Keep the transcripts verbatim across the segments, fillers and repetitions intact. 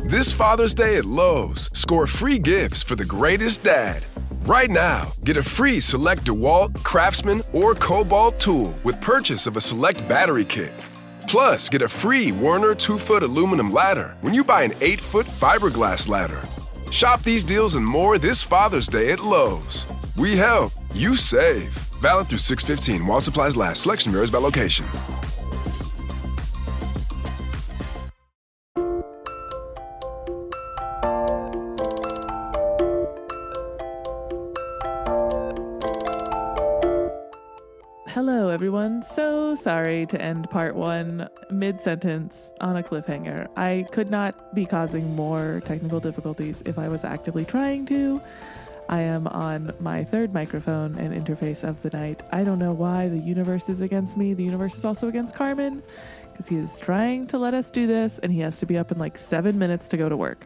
This Father's Day at Lowe's, score free gifts for the greatest dad. Right now, get a free select DeWalt, Craftsman, or Cobalt tool with purchase of a select battery kit. Plus, get a free Werner two-foot aluminum ladder when you buy an eight-foot fiberglass ladder. Shop these deals and more this Father's Day at Lowe's. We help, you save. Valid through six fifteen while supplies last. Selection varies by location. Hello, everyone. So sorry to end part one mid-sentence on a cliffhanger. I could not be causing more technical difficulties if I was actively trying to. I am on my third microphone and interface of the night. I don't know why the universe is against me. The universe is also against Carmen because he is trying to let us do this and he has to be up in like seven minutes to go to work.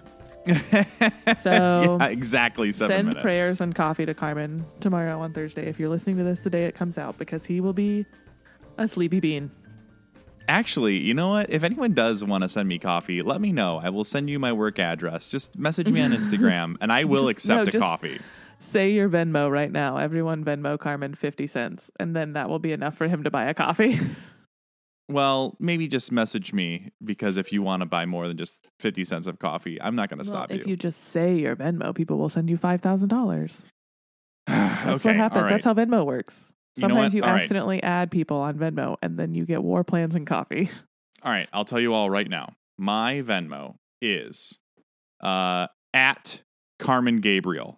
So yeah, exactly seven send minutes. prayers and coffee to Carmen tomorrow on Thursday if you're listening to this the day it comes out, because he will be a sleepy bean. Actually, you know what? If anyone does want to send me coffee, let me know. I will send you my work address. Just message me on Instagram and I will just, accept no, a just coffee. Say your Venmo right now. Everyone Venmo Carmen fifty cents, and then that will be enough for him to buy a coffee. Well, maybe just message me, because if you want to buy more than just fifty cents of coffee, I'm not going to well, stop if you. you just say your Venmo, people will send you five thousand dollars. That's okay, what happens. right. That's how Venmo works. Sometimes you, you know you accidentally right. add people on Venmo, and then you get war plans and coffee. All right, I'll tell you all right now. My Venmo is uh, at Carmen Gabriel.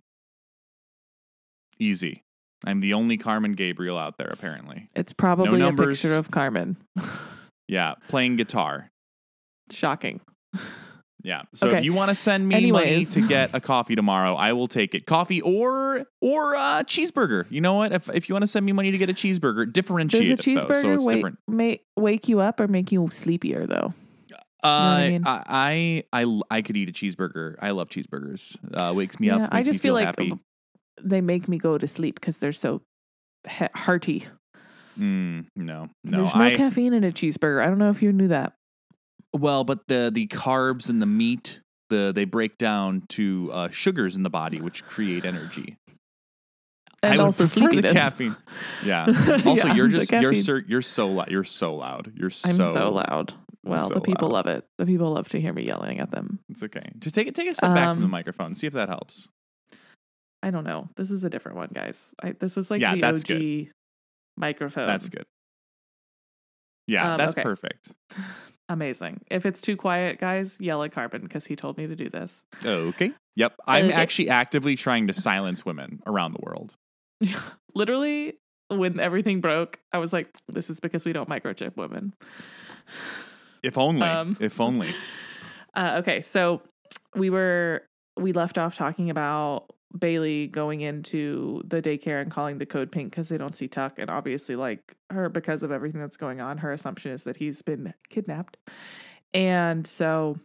Easy. I'm the only Carmen Gabriel out there, apparently. It's probably no a picture of Carmen. Yeah, playing guitar. Shocking. Yeah. So okay. if you want to send me Anyways. money to get a coffee tomorrow, I will take it. Coffee or or a cheeseburger. You know what? If if you want to send me money to get a cheeseburger, differentiate Does a it though, so cheeseburger it's wake, different. may, wake you up or make you sleepier though? Uh, I, mean? I, I I I could eat a cheeseburger. I love cheeseburgers. Uh, wakes me yeah, up. Makes I just me feel, feel like happy. they make me go to sleep because they're so he- hearty. Mm, no, no. There's no I, caffeine in a cheeseburger. I don't know if you knew that. Well, but the the carbs and the meat, the they break down to uh, sugars in the body, which create energy. And I also would prefer sleepiness. the caffeine. Yeah. Also, Yeah, you're the just you're caffeine. so, you're so loud. You're so loud. You're so. I'm so loud. Well, so the people loud. love it. The people love to hear me yelling at them. It's okay. Just take it. Take a step back from the Um, microphone. See if that helps. I don't know. This is a different one, guys. I, this was like Yeah, the that's O G microphone. That's good. Yeah, Um, that's okay. perfect. Amazing. If it's too quiet, guys, yell at Carbon because he told me to do this. Okay. Yep. I'm Okay. actually actively trying to silence women around the world. Literally, when everything broke, I was like, this is because we don't microchip women. If only. Um, if only. Uh, okay, so we were we left off talking about Bailey going into the daycare and calling the code pink because they don't see Tuck, and obviously, like her, because of everything that's going on, her assumption is that he's been kidnapped, and so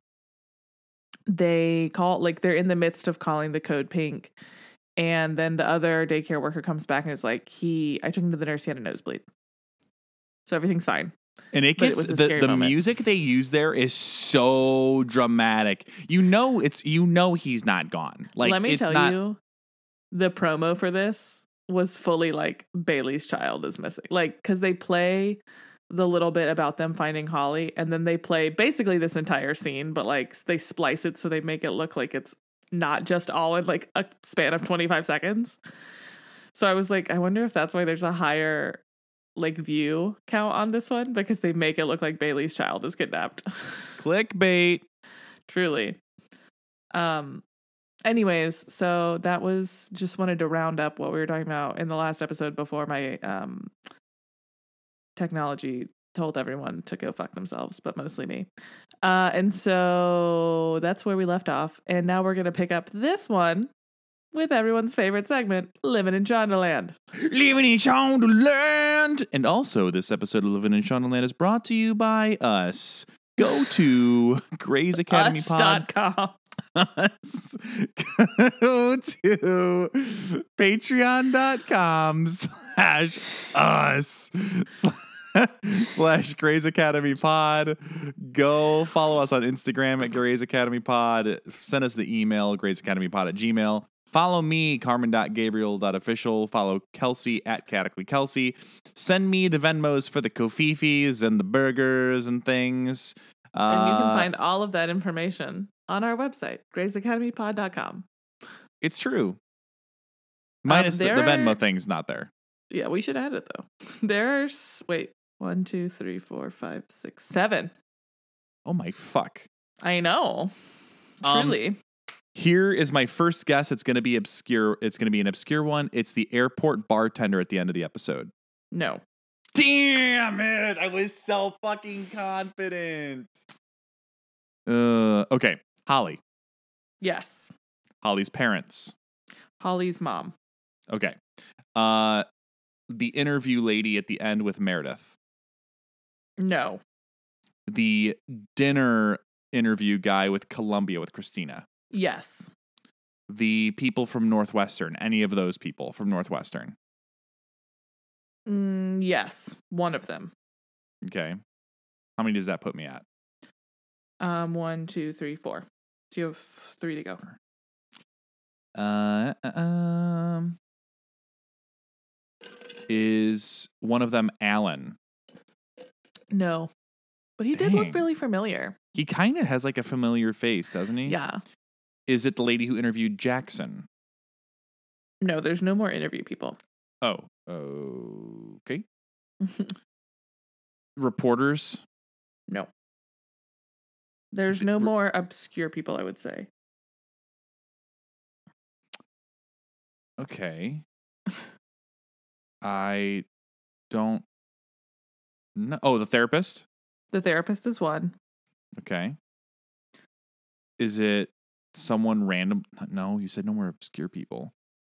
they call like they're in the midst of calling the code pink, and then the other daycare worker comes back and is like, "He, I took him to the nurse. He had a nosebleed, so everything's fine." And it But it gets was a the, scary the moment. music they use there is so dramatic. You know it's you know he's not gone. Like Let me it's tell not, you, the promo for this was fully like Bailey's child is missing. Like, because they play the little bit about them finding Holly, and then they play basically this entire scene, but like they splice it so they make it look like it's not just all in like a span of twenty-five seconds. So I was like, I wonder if that's why there's a higher like view count on this one, because they make it look like Bailey's child is kidnapped. clickbait. Truly. Um anyways, so that was just wanted to round up what we were talking about in the last episode before my um technology told everyone to go fuck themselves, but mostly me. Uh and so that's where we left off, and now we're gonna pick up this one with everyone's favorite segment, Living in Shondaland. Living in Shondaland. And also, this episode of Living in Shondaland is brought to you by us. Go to Grey's Academy Us Pod. dot com. Us. Go to patreon.com slash us slash Grey's Academy Pod. Go follow us on Instagram at Grey's Academy Pod. Send us the email, Grey's Academy Pod at Gmail. Follow me, carmen dot gabriel dot official. Follow Kelsey at Catacly Kelsey. Send me the Venmos for the kofifis and the burgers and things. Uh, and you can find all of that information on our website, grays academy pod dot com. It's true. Minus Um, the, the there Venmo are- thing's not there. Yeah, we should add it though. There's wait, one, two, three, four, five, six, seven. Oh my fuck. I know. Um, Truly. Here is my first guess. It's going to be obscure. It's going to be an obscure one. It's the airport bartender at the end of the episode. No. Damn it. I was so fucking confident. Uh, okay. Holly. Yes. Holly's parents. Holly's mom. Okay. Uh, the interview lady at the end with Meredith. No. The dinner interview guy with Columbia with Christina. Yes. The people from Northwestern. Any of those people from Northwestern. Mm, yes. One of them. Okay. How many does that put me at? Um, one, two, three, four. So you have three to go. Uh, um, is one of them Alan? No. But he did look Dang. really familiar. He kind of has like a familiar face, doesn't he? Yeah. Is it the lady who interviewed Jackson? No, there's no more interview people. Oh, okay. Reporters? No. There's no more obscure people, I would say. Okay. I don't know. Oh, the therapist? The therapist is one. Okay. Is it someone random? No, you said no more obscure people.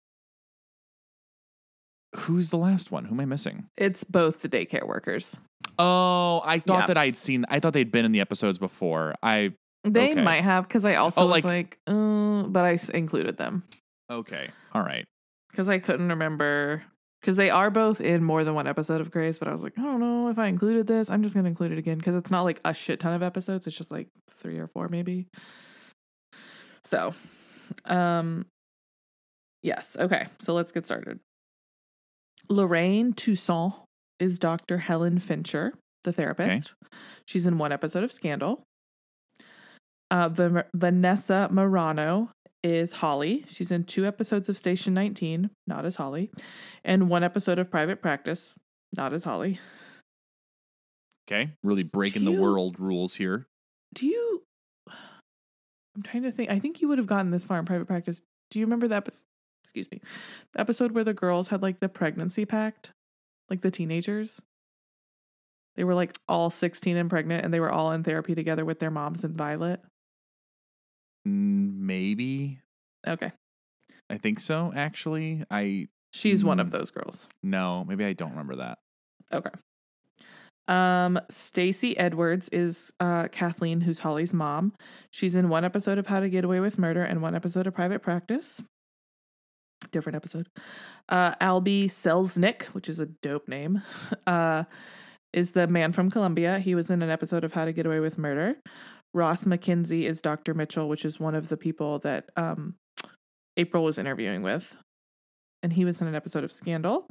Who's the last one? Who am I missing? It's both the daycare workers. Oh, I thought Yeah. that I'd seen. I thought they'd been in the episodes before. I They Okay. might have, because I also Oh, was like- like, uh, but I s- included them. okay. All right. Because I couldn't remember. Because they are both in more than one episode of Grey's, but I was like, I don't know if I included this. I'm just going to include it again. Because it's not like a shit ton of episodes. It's just like three or four, maybe. So, um, yes. Okay. So let's get started. Lorraine Toussaint is Doctor Helen Fincher, the therapist. She's in one episode of Scandal. Uh, Van- Vanessa Morano is Holly. She's in two episodes of Station nineteen, not as Holly, and one episode of Private Practice, not as Holly. Okay. Really breaking the Do you- world rules here. Do you... I'm trying to think. I think you would have gotten this far in Private Practice. Do you remember the episode? Excuse me. The episode where the girls had like the pregnancy pact? Like the teenagers? They were like all sixteen and pregnant, and they were all in therapy together with their moms and Violet. Mm, Maybe. Okay. I think so. Actually, I She's one Mm. of those girls. no. Maybe I don't remember that. Okay. Um, Stacey Edwards is uh Kathleen, who's Holly's mom. She's in one episode of How to Get Away with Murder and one episode of Private Practice. Different episode. Uh, Albie Selznick, which is a dope name, uh, is the man from Columbia. He was in an episode of How to Get Away with Murder. Ross McKenzie is Doctor Mitchell, which is one of the people that um April was interviewing with, and he was in an episode of Scandal.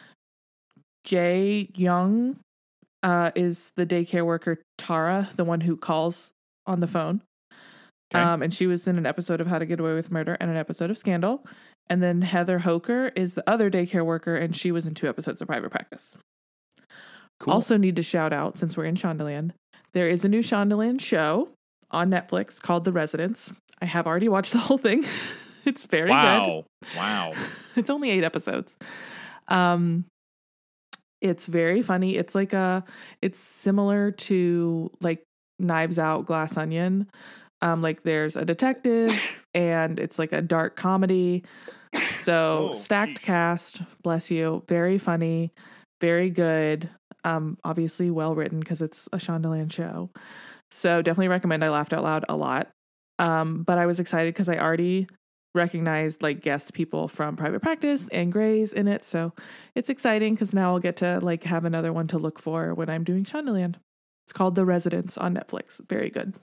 Jay Young uh, is the daycare worker Tara, the one who calls on the phone. Okay. Um, and she was in an episode of How to Get Away with Murder and an episode of Scandal. And then Heather Hoker is the other daycare worker, and she was in two episodes of Private Practice. Cool. Also need to shout out, since we're in Shondaland, there is a new Shondaland show on Netflix called The Residents. I have already watched the whole thing. It's very good. wow. Wow. It's only eight episodes. Um, it's very funny. It's like a, it's similar to like Knives Out, Glass Onion. Um, like there's a detective and it's like a dark comedy. So Oh, stacked geez. cast, bless you. Very funny, very good. Um, obviously well written because it's a Shondaland show. So definitely recommend. I laughed out loud a lot. Um, but I was excited because I already recognized like guest people from Private Practice and Grey's in it. So it's exciting because now I'll get to like have another one to look for when I'm doing Shondaland. It's called The Residents on Netflix. Very good.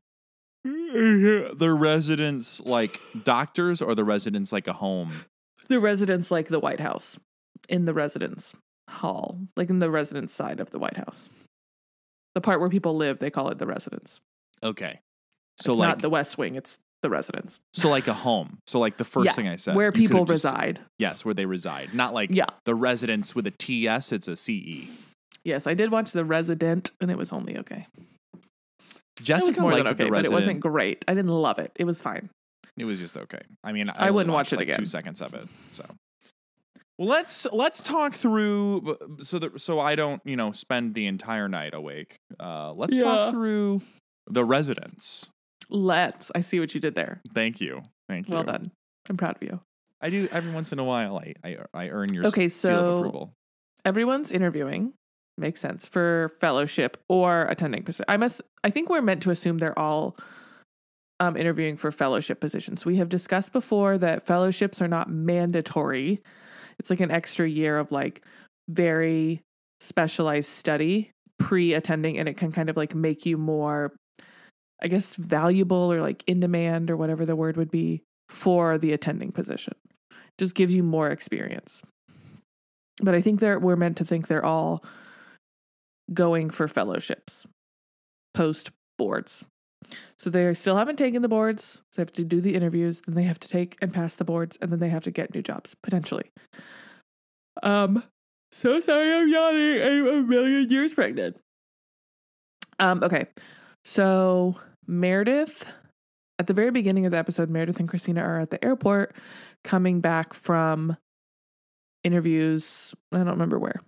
The residents like doctors or the residents like a home? The residents like the White House in the residence hall, like in the residence side of the White House. The part where people live, they call it the residence. Okay. So it's like not the West Wing, it's the residence. So like a home. So like the first yeah, thing I said. Where You people could've just- reside. Yes, where they reside. Not like Yeah. the residents with a T S, it's a C E. Yes, I did watch The Resident and it was only okay. Jessica it was more liked than okay, the but resident. it wasn't great. I didn't love it. It was fine. It was just okay. I mean, I, I only wouldn't watch watched, it like again. Two seconds of it. So, well, let's let's talk through so that so I don't you know spend the entire night awake. Uh, let's Yeah. talk through the residents. Let's. I see what you did there. Thank you. Thank you. Well done. I'm proud of you. I do every once in a while. I I, I earn your Okay, s- seal of so- approval. Everyone's interviewing. Makes sense for fellowship or attending position. I must. I think we're meant to assume they're all um, interviewing for fellowship positions. We have discussed before that fellowships are not mandatory. It's like an extra year of like very specialized study pre-attending, and it can kind of like make you more, I guess, valuable or like in demand or whatever the word would be for the attending position. Just gives you more experience. But I think they're we're meant to think they're all going for fellowships post boards. So they still haven't taken the boards. So they have to do the interviews, then they have to take and pass the boards, and then they have to get new jobs, potentially. Um, so sorry I'm yawning. I'm a million years pregnant. Um, okay. So Meredith, at the very beginning of the episode, Meredith and Christina are at the airport coming back from interviews. I don't remember where.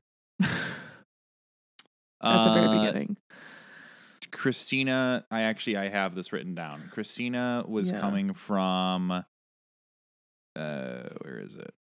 At the very Uh, beginning. Christina, I actually I have this written down. Christina was Yeah. coming from uh where is it?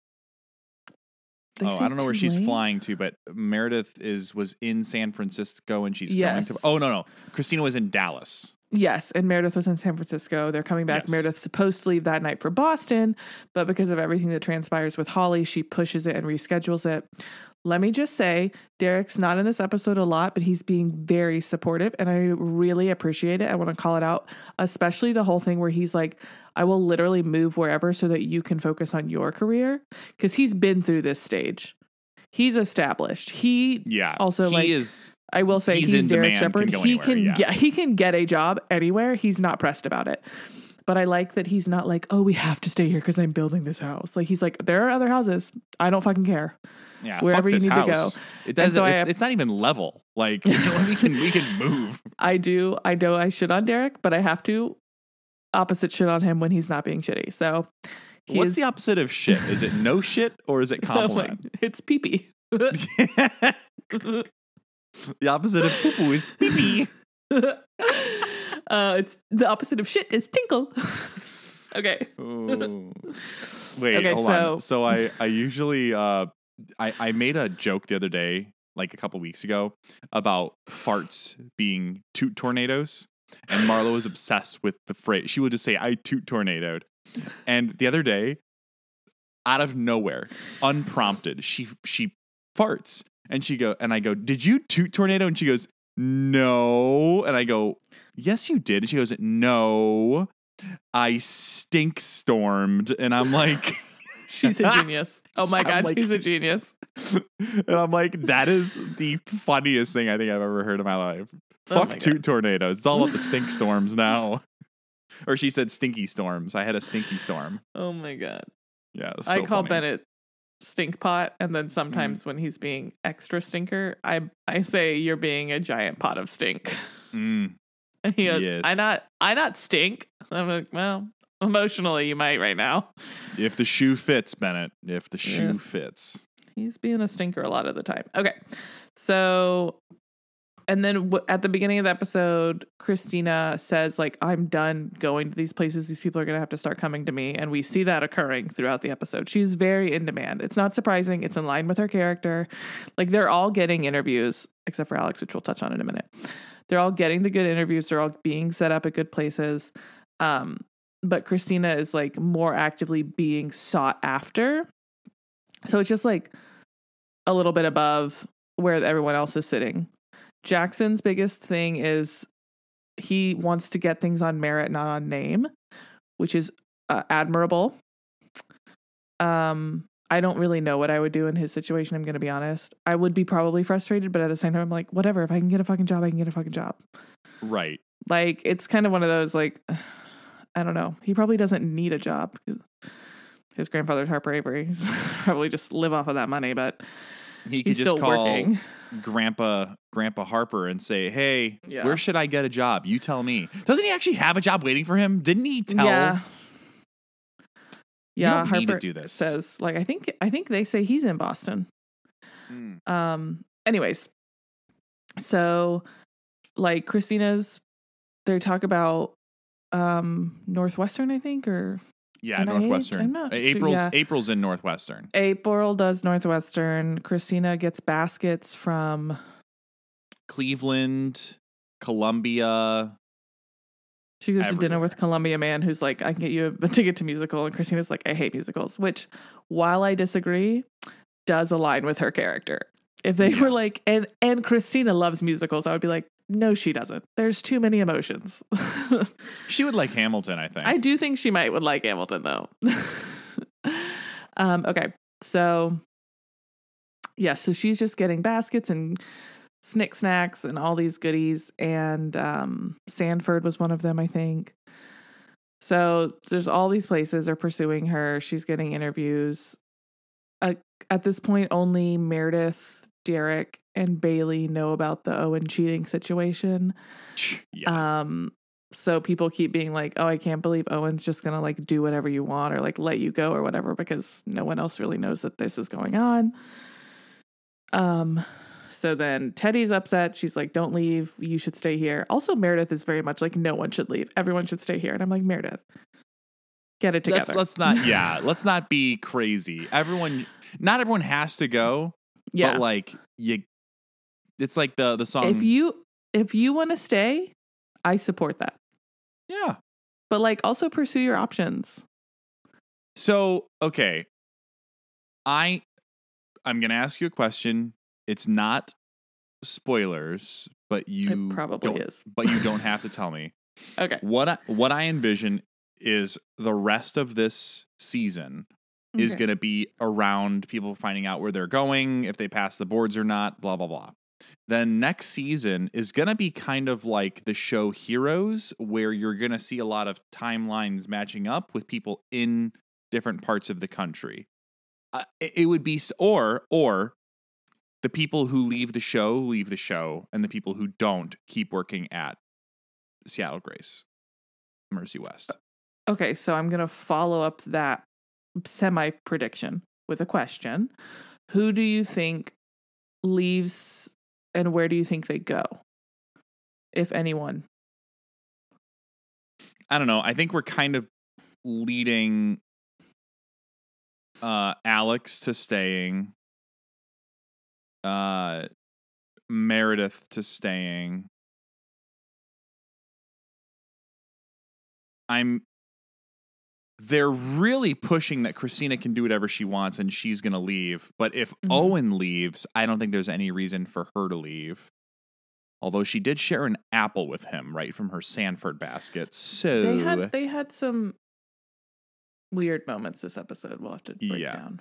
They oh, say I don't know where she's Tulane? flying to, but Meredith is was in San Francisco and she's Yes. going to Oh no, no. Christina was in Dallas. Yes, and Meredith was in San Francisco. They're coming back. Yes. Meredith's supposed to leave that night for Boston, but because of everything that transpires with Holly, she pushes it and reschedules it. Let me just say, Derek's not in this episode a lot, but he's being very supportive, and I really appreciate it. I want to call it out, especially the whole thing where he's like, I will literally move wherever so that you can focus on your career, because he's been through this stage. He's established. He Yeah. also he like is I will say He's he's, in Derek demand, Shepard. can go he anywhere, can yeah. get he can get a job anywhere. He's not pressed about it. But I like that he's not like, oh, we have to stay here because I'm building this house. Like he's like, there are other houses. I don't fucking care. yeah, wherever fuck you this need to go. house. It And does so I it's, have- it's not even level. Like you know, we can we can move. I do. I know I shit on Derek, but I have to opposite shit on him when he's not being shitty. So What's he's- the opposite of shit? Is it no shit or is it I'm like, compliment? it's pee pee. The opposite of poo is pee pee. uh, it's the opposite of shit is tinkle. Okay. Ooh. Wait, Okay, hold so- on. So I, I usually uh I, I made a joke the other day, like a couple weeks ago, about farts being toot tornadoes. And Marlo was obsessed with the phrase. She would just say, I toot tornadoed. And the other day, out of nowhere, unprompted, she she farts. And she go, and I go, did you toot tornado? And she goes, no. And I go, yes, you did. And she goes, no. I stink stormed. And I'm like, She's a genius. Oh my I'm God, like- she's a genius. and I'm like, that is the funniest thing I think I've ever heard in my life. Oh Fuck my God. toot tornadoes. It's all about the stink storms now. Or she said stinky storms. I had a stinky storm. Oh my God. Yeah. it was I so call funny. Bennett stink pot, and then sometimes when he's being extra stinker, I I say you're being a giant pot of stink. Mm, And he goes, Yes. I not I not stink. I'm like, well, emotionally you might right now. if the shoe fits, Bennett. If the shoe Yes. fits. He's being a stinker a lot of the time. Okay. So, and then w- at the beginning of the episode, Christina says, like, I'm done going to these places. These people are going to have to start coming to me. And we see that occurring throughout the episode. She's very in demand. It's not surprising. It's in line with her character. Like, they're all getting interviews, except for Alex, which we'll touch on in a minute. They're all getting the good interviews. They're all being set up at good places. Um, but Christina is like more actively being sought after. So it's just like a little bit above where everyone else is sitting. Jackson's biggest thing is he wants to get things on merit, not on name, which is uh, admirable. Um, I don't really know what I would do in his situation. I'm going to be honest. I would be probably frustrated, but at the same time, I'm like, whatever. If I can get a fucking job, I can get a fucking job. Right. Like, it's kind of one of those, like, I don't know. He probably doesn't need a job. His grandfather's Harper Avery. He's probably just live off of that money, but he could he's just still call working. Grandpa Grandpa Harper and say, "Hey, Yeah. where should I get a job? You tell me." Doesn't he actually have a job waiting for him? Didn't he tell? Yeah. You Yeah, don't Harper need to do this. says, like, I think I think they say he's in Boston. Mm. Um. Anyways, so like Christina's, they talk about um Northwestern, I think, or Yeah, N I H? Northwestern. I'm not sure, April's yeah. April's in Northwestern. April does Northwestern. Christina gets baskets from Cleveland, Columbia. She goes to dinner Everywhere. with Columbia Man, who's like, I can get you a ticket to musical. And Christina's like, I hate musicals, which, while I disagree, does align with her character. If they Yeah. were like, and, and Christina loves musicals, I would be like, no, she doesn't. There's too many emotions. She would like Hamilton, I think. I do think she might would like Hamilton, though. um, okay, so, yeah, so she's just getting baskets and Snick Snacks and all these goodies, and um, Sanford was one of them, I think. So there's all these places are pursuing her. She's getting interviews. Uh, at this point, only Meredith, Derek, and Bailey know about the Owen cheating situation. Yeah. Um, so people keep being like, "Oh, I can't believe Owen's just gonna like do whatever you want or like let you go or whatever," because no one else really knows that this is going on. Um. So then Teddy's upset. She's like, don't leave. You should stay here. Also, Meredith is very much like, no one should leave. Everyone should stay here. And I'm like, Meredith, get it together. Let's, let's not, yeah, let's not be crazy. Everyone, not everyone has to go. Yeah. But like, you, it's like the, the song. If you, if you want to stay, I support that. Yeah. But like, also pursue your options. So, okay. I, I'm going to ask you a question. It's not spoilers, but you It probably don't, is. but you don't have to tell me. Okay. What I, what I envision is the rest of this season is Okay. going to be around people finding out where they're going, if they pass the boards or not, blah, blah, blah. Then next season is going to be kind of like the show Heroes, where you're going to see a lot of timelines matching up with people in different parts of the country. Uh, it, it would be, or, or, the people who leave the show, leave the show, and the people who don't keep working at Seattle Grace, Mercy West. Okay, so I'm going to follow up that semi-prediction with a question. Who do you think leaves and where do you think they go? If anyone. I don't know. I think we're kind of leading uh, Alex to staying. Uh, Meredith to staying. I'm. They're really pushing that Christina can do whatever she wants and she's gonna leave. But if Mhm. Owen leaves, I don't think there's any reason for her to leave. Although she did share an apple with him right from her Sanford basket, so They had they had some weird moments this episode. We'll have to break Yeah. down.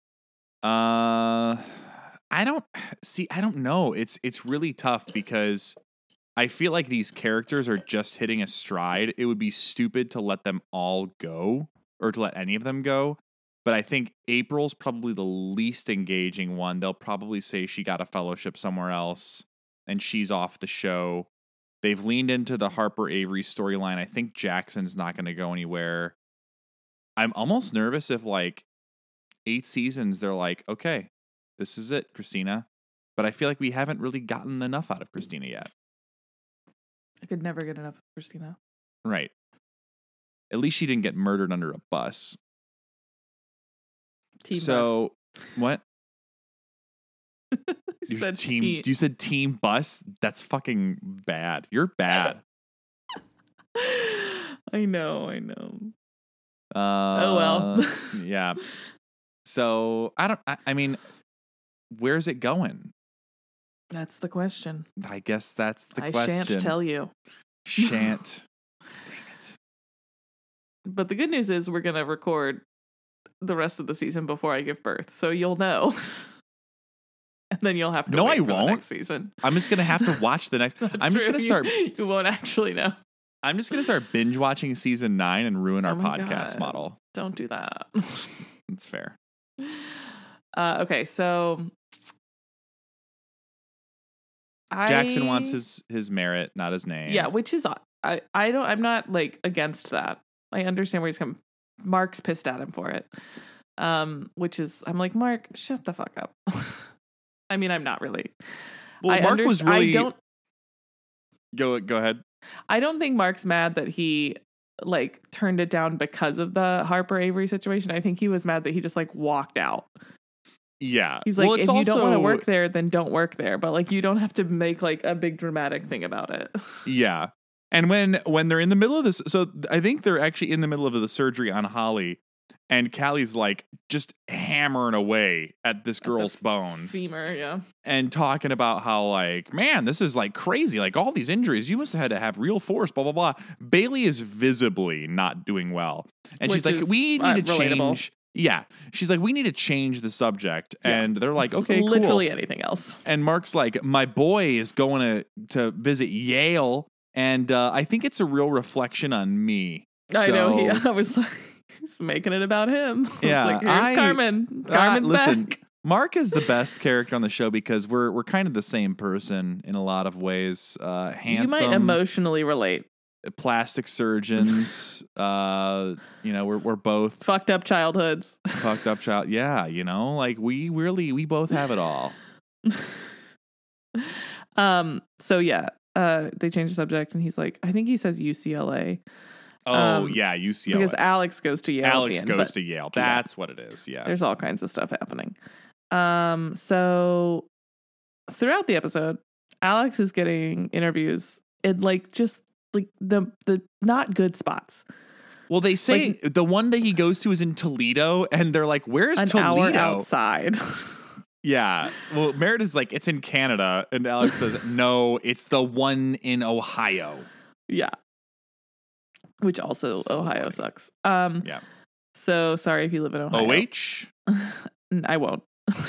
Uh, I don't see. I don't know. It's it's really tough because I feel like these characters are just hitting a stride. It would be stupid to let them all go or to let any of them go. But I think April's probably the least engaging one. They'll probably say she got a fellowship somewhere else and she's off the show. They've leaned into the Harper Avery storyline. I think Jackson's not going to go anywhere. I'm almost nervous if like eight seasons, they're like, okay, this is it, Christina. But I feel like we haven't really gotten enough out of Christina yet. I could never get enough of Christina. Right. At least she didn't get murdered under a bus. Team so, what? bus. You Said team, team. You said team bus? That's fucking bad. You're bad. I know, I know. Uh, Oh, well. Yeah. So I don't, I, I mean, where's it going? That's the question. I guess that's the I question. shan't tell you. Shan't. Dang it. But the good news is we're going to record the rest of the season before I give birth. So you'll know. And then you'll have to No, wait I for won't. the next season. I'm just going to have to watch the next. That's I'm just true. going to start. You, you won't actually know. I'm just going to start binge watching season nine and ruin our Oh my podcast God. model. Don't do that. It's fair. Uh, okay, so Jackson I, wants his his merit, not his name. yeah, which is I I don't I'm not like against that. I understand where he's coming. Mark's pissed at him for it, um, which is I'm like, Mark, shut the fuck up. I mean, I'm not really. Well, I Mark underst- was really. I don't. Go go ahead. I don't think Mark's mad that he like turned it down because of the Harper Avery situation. I think he was mad that he just like walked out. Yeah. He's like, well, if it's you also, don't want to work there, then don't work there. But like, you don't have to make like a big dramatic thing about it. Yeah. And when when they're in the middle of this, so I think they're actually in the middle of the surgery on Holly, and Callie's like just hammering away at this girl's f- bones Femur, yeah. and talking about how like, man, this is like crazy. Like all these injuries, you must have had to have real force, blah, blah, blah. Bailey is visibly not doing well. And she's Which like, is, we need uh, to relatable. change. Yeah. She's like, we need to change the subject. Yeah. And they're like, okay, Literally cool. anything else. And Mark's like, my boy is going to, to visit Yale. And uh, I think it's a real reflection on me. I So, know. He, I was like, he's making it about him. I was Yeah, like, here's I- Carmen. uh, Carmen's listen, back. Mark is the best character on the show because we're we're kind of the same person in a lot of ways. Uh, handsome, You might emotionally relate. plastic surgeons. uh, you know, we're we're both Fucked up childhoods. fucked up child. Yeah, you know, like we really we both have it all. um. So yeah. Uh. They changed the subject, and he's like, I think he says U C L A. Oh Um, yeah, U C L A. Because Alex goes to Yale. at the Alex end, goes but to Yale. That's what it is. Yeah. There's all kinds of stuff happening. Um. So throughout the episode, Alex is getting interviews in like just like the the not good spots. Well, they say like- the one that he goes to is in Toledo, and they're like, "Where's An Toledo?" hour outside. Yeah. Well, Meredith's like, "It's in Canada," and Alex says, "No, it's the one in Ohio." Yeah. Which also So Ohio funny. sucks. Um. Yeah. So sorry if you live in Ohio. O H. N- I won't.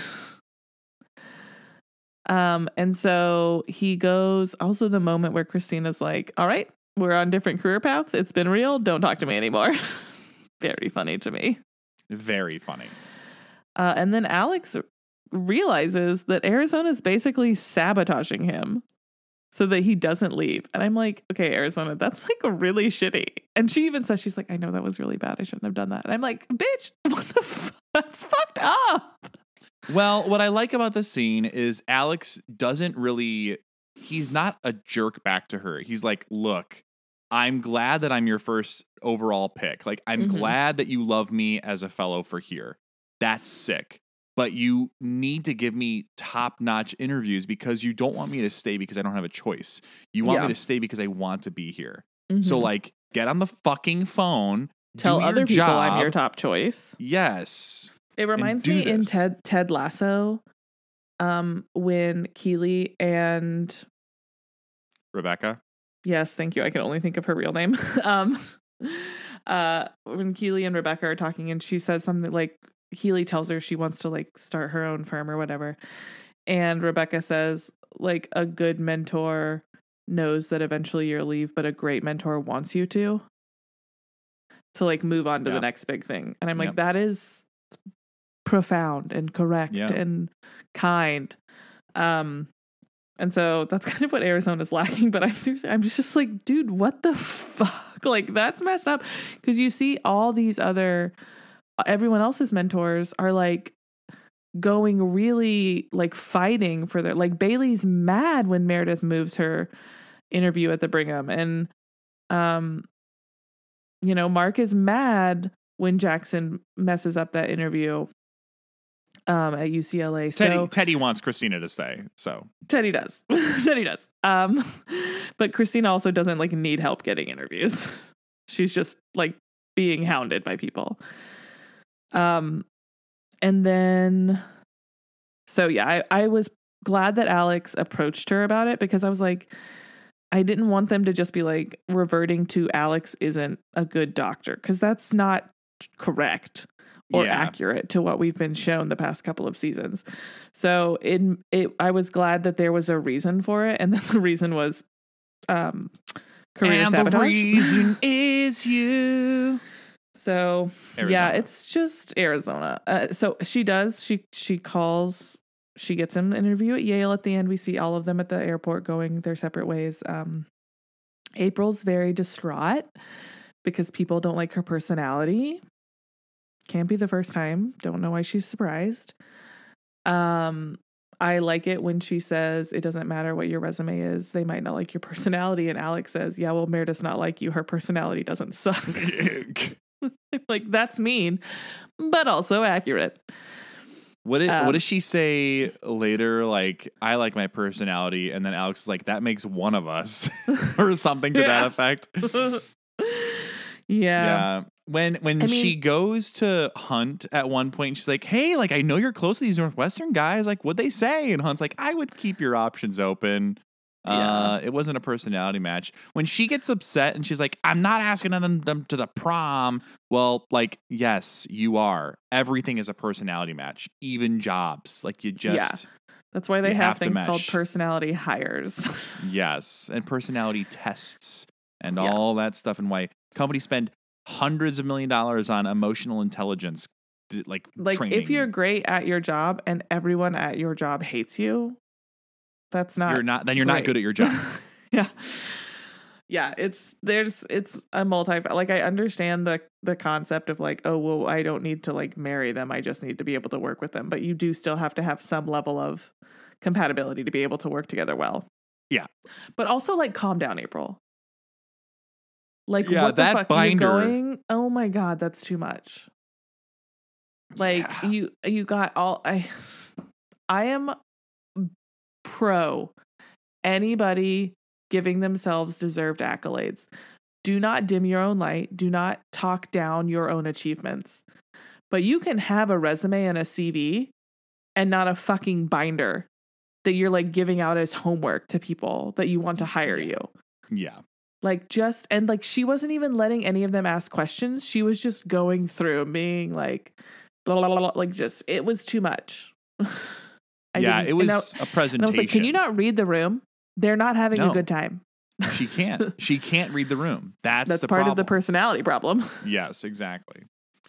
um. And so he goes. Also, the moment where Christina's like, "All right, we're on different career paths. It's been real. Don't talk to me anymore." Very funny to me. Very funny. Uh, and then Alex realizes that Arizona's basically sabotaging him so that he doesn't leave. And I'm like, okay, Arizona, that's like really shitty. And she even says, she's like, I know that was really bad. I shouldn't have done that. And I'm like, bitch, what the fuck? That's fucked up. Well, what I like about this scene is Alex doesn't really, he's not a jerk back to her. He's like, look, I'm glad that I'm your first overall pick. Like, I'm Mhm. glad that you love me as a fellow for here. That's sick. But you need to give me top-notch interviews because you don't want me to stay because I don't have a choice. You want Yeah. me to stay because I want to be here. Mhm. So, like, get on the fucking phone. Tell do your other people job. I'm your top choice. Yes. It reminds do me in this. Ted Ted Lasso, um, when Keely and Rebecca. yes, thank you. I can only think of her real name. um, uh, when Keely and Rebecca are talking, and she says something like Keely tells her she wants to like start her own firm or whatever, and Rebecca says like a good mentor knows that eventually you'll leave, but a great mentor wants you to to like move on to Yeah. the next big thing. And I'm like, Yep. that is profound and correct Yeah. and kind. Um, and so that's kind of what Arizona's lacking. But I'm seriously, I'm just, just like, dude, what the fuck? Like, that's messed up. Because you see all these other, everyone else's mentors are like going really like fighting for their, like Bailey's mad when Meredith moves her interview at the Brigham. And, um, you know, Mark is mad when Jackson messes up that interview um, at U C L A. Teddy, So Teddy wants Christina to stay. So Teddy does. Teddy does. Um, but Christina also doesn't like need help getting interviews. She's just like being hounded by people. Um, and then, so yeah, I, I was glad that Alex approached her about it because I was like, I didn't want them to just be like reverting to Alex isn't a good doctor because that's not correct or Yeah. accurate to what we've been shown the past couple of seasons. So it, it, I was glad that there was a reason for it. And then the reason was, um, career and sabotage. the reason is you. So Arizona. yeah, it's just Arizona. Uh, so she does, she, she calls, she gets him an interview at Yale at the end. We see all of them at the airport going their separate ways. Um, April's very distraught because people don't like her personality. Can't be the first time. Don't know why she's surprised. Um, I like it when she says, it doesn't matter what your resume is. They might not like your personality. And Alex says, yeah, well, Meredith's not like you. Her personality doesn't suck. Like, that's mean, but also accurate. What did, Um, what does she say later? Like, I like my personality. And then Alex is like, that makes one of us or something to Yeah. that effect. yeah. Yeah. When when I she mean- goes to Hunt at one point, she's like, hey, like, I know you're close to these Northwestern guys. Like, what'd they say? And Hunt's like, I would keep your options open. Uh, it wasn't a personality match. When she gets upset and she's like, I'm not asking them, them to the prom. Well, like, yes, you are. Everything is a personality match, even jobs. Like, you just, Yeah. That's why they you have, have to things called mesh. personality hires. yes. And personality tests and Yeah. all that stuff. And why companies spend hundreds of million dollars on emotional intelligence, d- like, Like, training. if you're great at your job and everyone at your job hates you, that's not, you're not, then you're not great. good at your job. yeah. Yeah. It's, there's, it's a multi, like, I understand the, the concept of like, oh, well, I don't need to like marry them. I just need to be able to work with them. But you do still have to have some level of compatibility to be able to work together well. Yeah. But also, like, calm down, April. Like, Yeah, what the that fuck? binder- You're going, oh my God, that's too much. Like, Yeah. you, you got all, I, I am pro anybody giving themselves deserved accolades. Do not dim your own light. Do not talk down your own achievements. But you can have a resume and a C V and not a fucking binder that you're like giving out as homework to people that you want to hire Yeah. you. Yeah. Like, just, and like, she wasn't even letting any of them ask questions. She was just going through being like, blah, blah, blah, blah, like, just, it was too much. I yeah. didn't- It was and I- a presentation. And I was like, can you not read the room? They're not having No. a good time. She can't. She can't read the room. That's, That's the part problem. of the personality problem. Yes, exactly.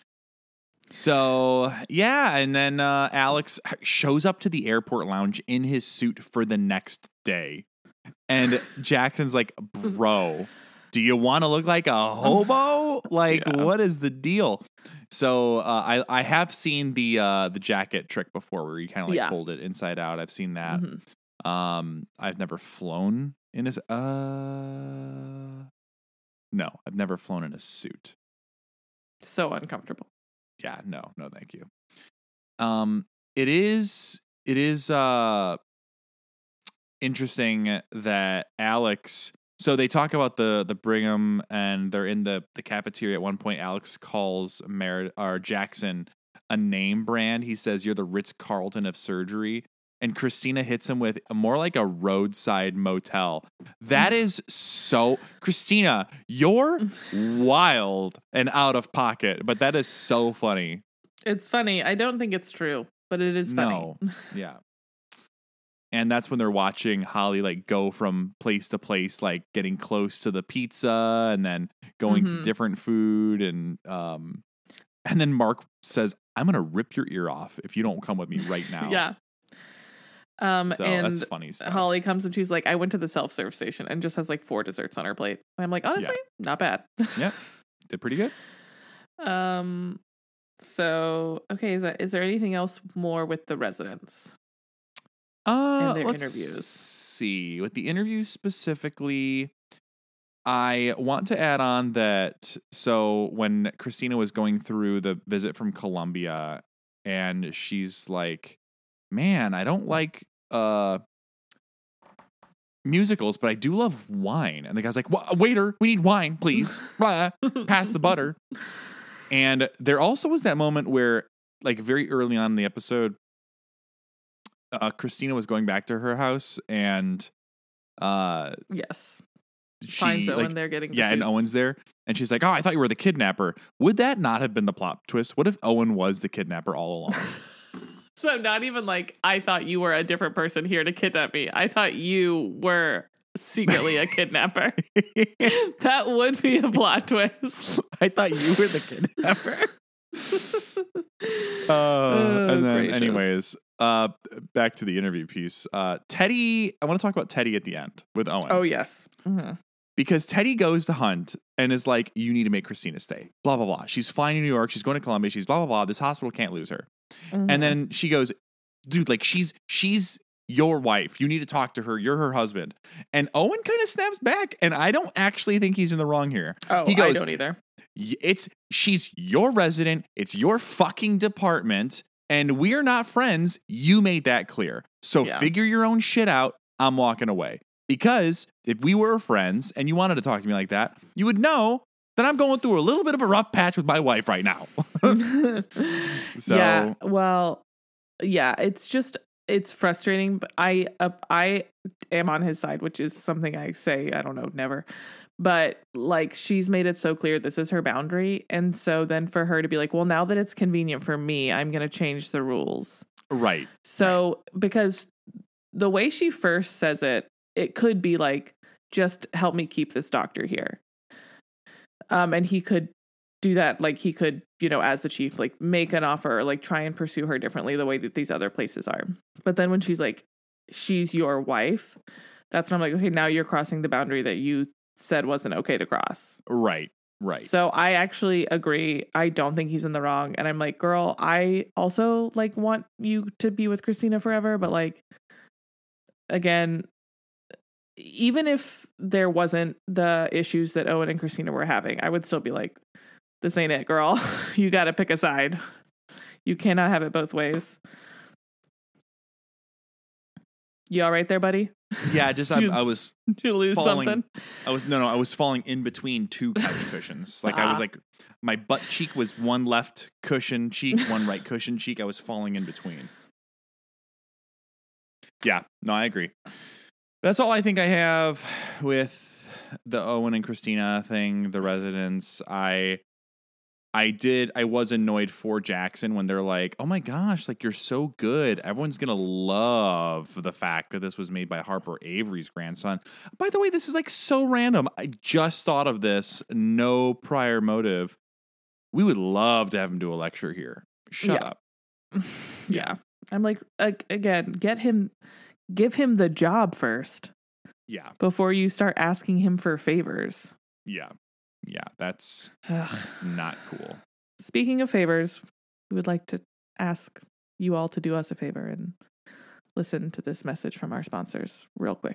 So, yeah, and then uh, Alex shows up to the airport lounge in his suit for the next day. And Jackson's like, bro, do you want to look like a hobo? Like, Yeah. what is the deal? So uh, I I have seen the uh, the jacket trick before where you kind of like Yeah. fold it inside out. I've seen that. Mhm. Um, I've never flown in a s- uh no, I've never flown in a suit. So uncomfortable. Yeah, no, no, thank you. Um, it is it is uh interesting that Alex. So they talk about the the Brigham, and they're in the the cafeteria. At one point, Alex calls Mer- or Jackson a name brand. He says, "You're the Ritz Carlton of surgery." And Christina hits him with more like a roadside motel. That is so, Christina, you're wild and out of pocket, but that is so funny. It's funny. I don't think it's true, but it is funny. No, yeah. And that's when they're watching Holly like go from place to place, like getting close to the pizza and then going to Mhm. different food. And um, and then Mark says, I'm going to rip your ear off if you don't come with me right now. Yeah. Um, So and that's funny stuff. Holly comes and she's like, I went to the self-serve station and just has like four desserts on her plate. And I'm like, honestly, not bad. Yeah. Did pretty good. Um, so, okay. Is that, is there anything else more with the residents? Uh, their let's interviews. see. With the interviews specifically, I want to add on that. So when Christina was going through the visit from Colombia, and she's like, "Man, I don't like uh, musicals, but I do love wine. And the guy's like, waiter, we need wine, please. Blah, pass the butter. And there also was that moment where, like, very early on in the episode, uh, Christina was going back to her house, and uh, yes, she finds Owen like, there getting the yeah, and suits. Owen's there, and she's like, "Oh, I thought you were the kidnapper." Would that not have been the plot twist? What if Owen was the kidnapper all along? So not even like, I thought you were a different person here to kidnap me. I thought you were secretly a kidnapper. That would be a plot twist. I thought you were the kidnapper. uh, Oh, and then, gracious. anyways, uh, back to the interview piece. Uh, Teddy, I want to talk about Teddy at the end with Owen. Oh, yes. Mm-hmm. Because Teddy goes to Hunt and is like, you need to make Christina stay. Blah, blah, blah. She's flying to New York. She's going to Columbia. She's blah, blah, blah. This hospital can't lose her. Mm-hmm. And then she goes, dude, like, she's she's your wife. You need to talk to her. You're her husband. And Owen kind of snaps back. And I don't actually think he's in the wrong here. Oh, he goes, I don't either. It's she's your resident. It's your fucking department. And we're not friends. You made that clear. So Yeah. figure your own shit out. I'm walking away. Because if we were friends and you wanted to talk to me like that, you would know that I'm going through a little bit of a rough patch with my wife right now. So yeah, well, yeah, it's just, it's frustrating. But I, uh, I am on his side, which is something I say, I don't know, never. But like, she's made it so clear this is her boundary. And so then for her to be like, well, now that it's convenient for me, I'm going to change the rules. right. So because the way she first says it, it could be like, just help me keep this doctor here. Um, and he could do that. Like he could, you know, as the chief, like make an offer, or like try and pursue her differently the way that these other places are. But then when she's like, she's your wife, that's when I'm like, okay, now you're crossing the boundary that you said wasn't okay to cross. Right. Right. So I actually agree. I don't think he's in the wrong. And I'm like, girl, I also like want you to be with Christina forever. But like, again, even if there wasn't the issues that Owen and Christina were having, I would still be like, this ain't it, girl. You got to pick a side. You cannot have it both ways. You all right there, buddy? Yeah, just I, You- I was Did you lose falling. something? I was no, no. I was falling in between two couch cushions. Like I was Ah. like, my butt cheek was one left cushion cheek, one right cushion cheek. I was falling in between. Yeah, no, I agree. That's all I think I have with the Owen and Christina thing. The residents, I. I did. I was annoyed for Jackson when they're like, "Oh my gosh, like you're so good. Everyone's gonna love the fact that this was made by Harper Avery's grandson." By the way, this is like so random. I just thought of this. No prior motive. We would love to have him do a lecture here. Shut Yeah. up. Yeah. I'm like, ag- again, get him, give him the job first Yeah, before you start asking him for favors. yeah, yeah. That's Ugh. not cool. Speaking of favors, we would like to ask you all to do us a favor and listen to this message from our sponsors real quick.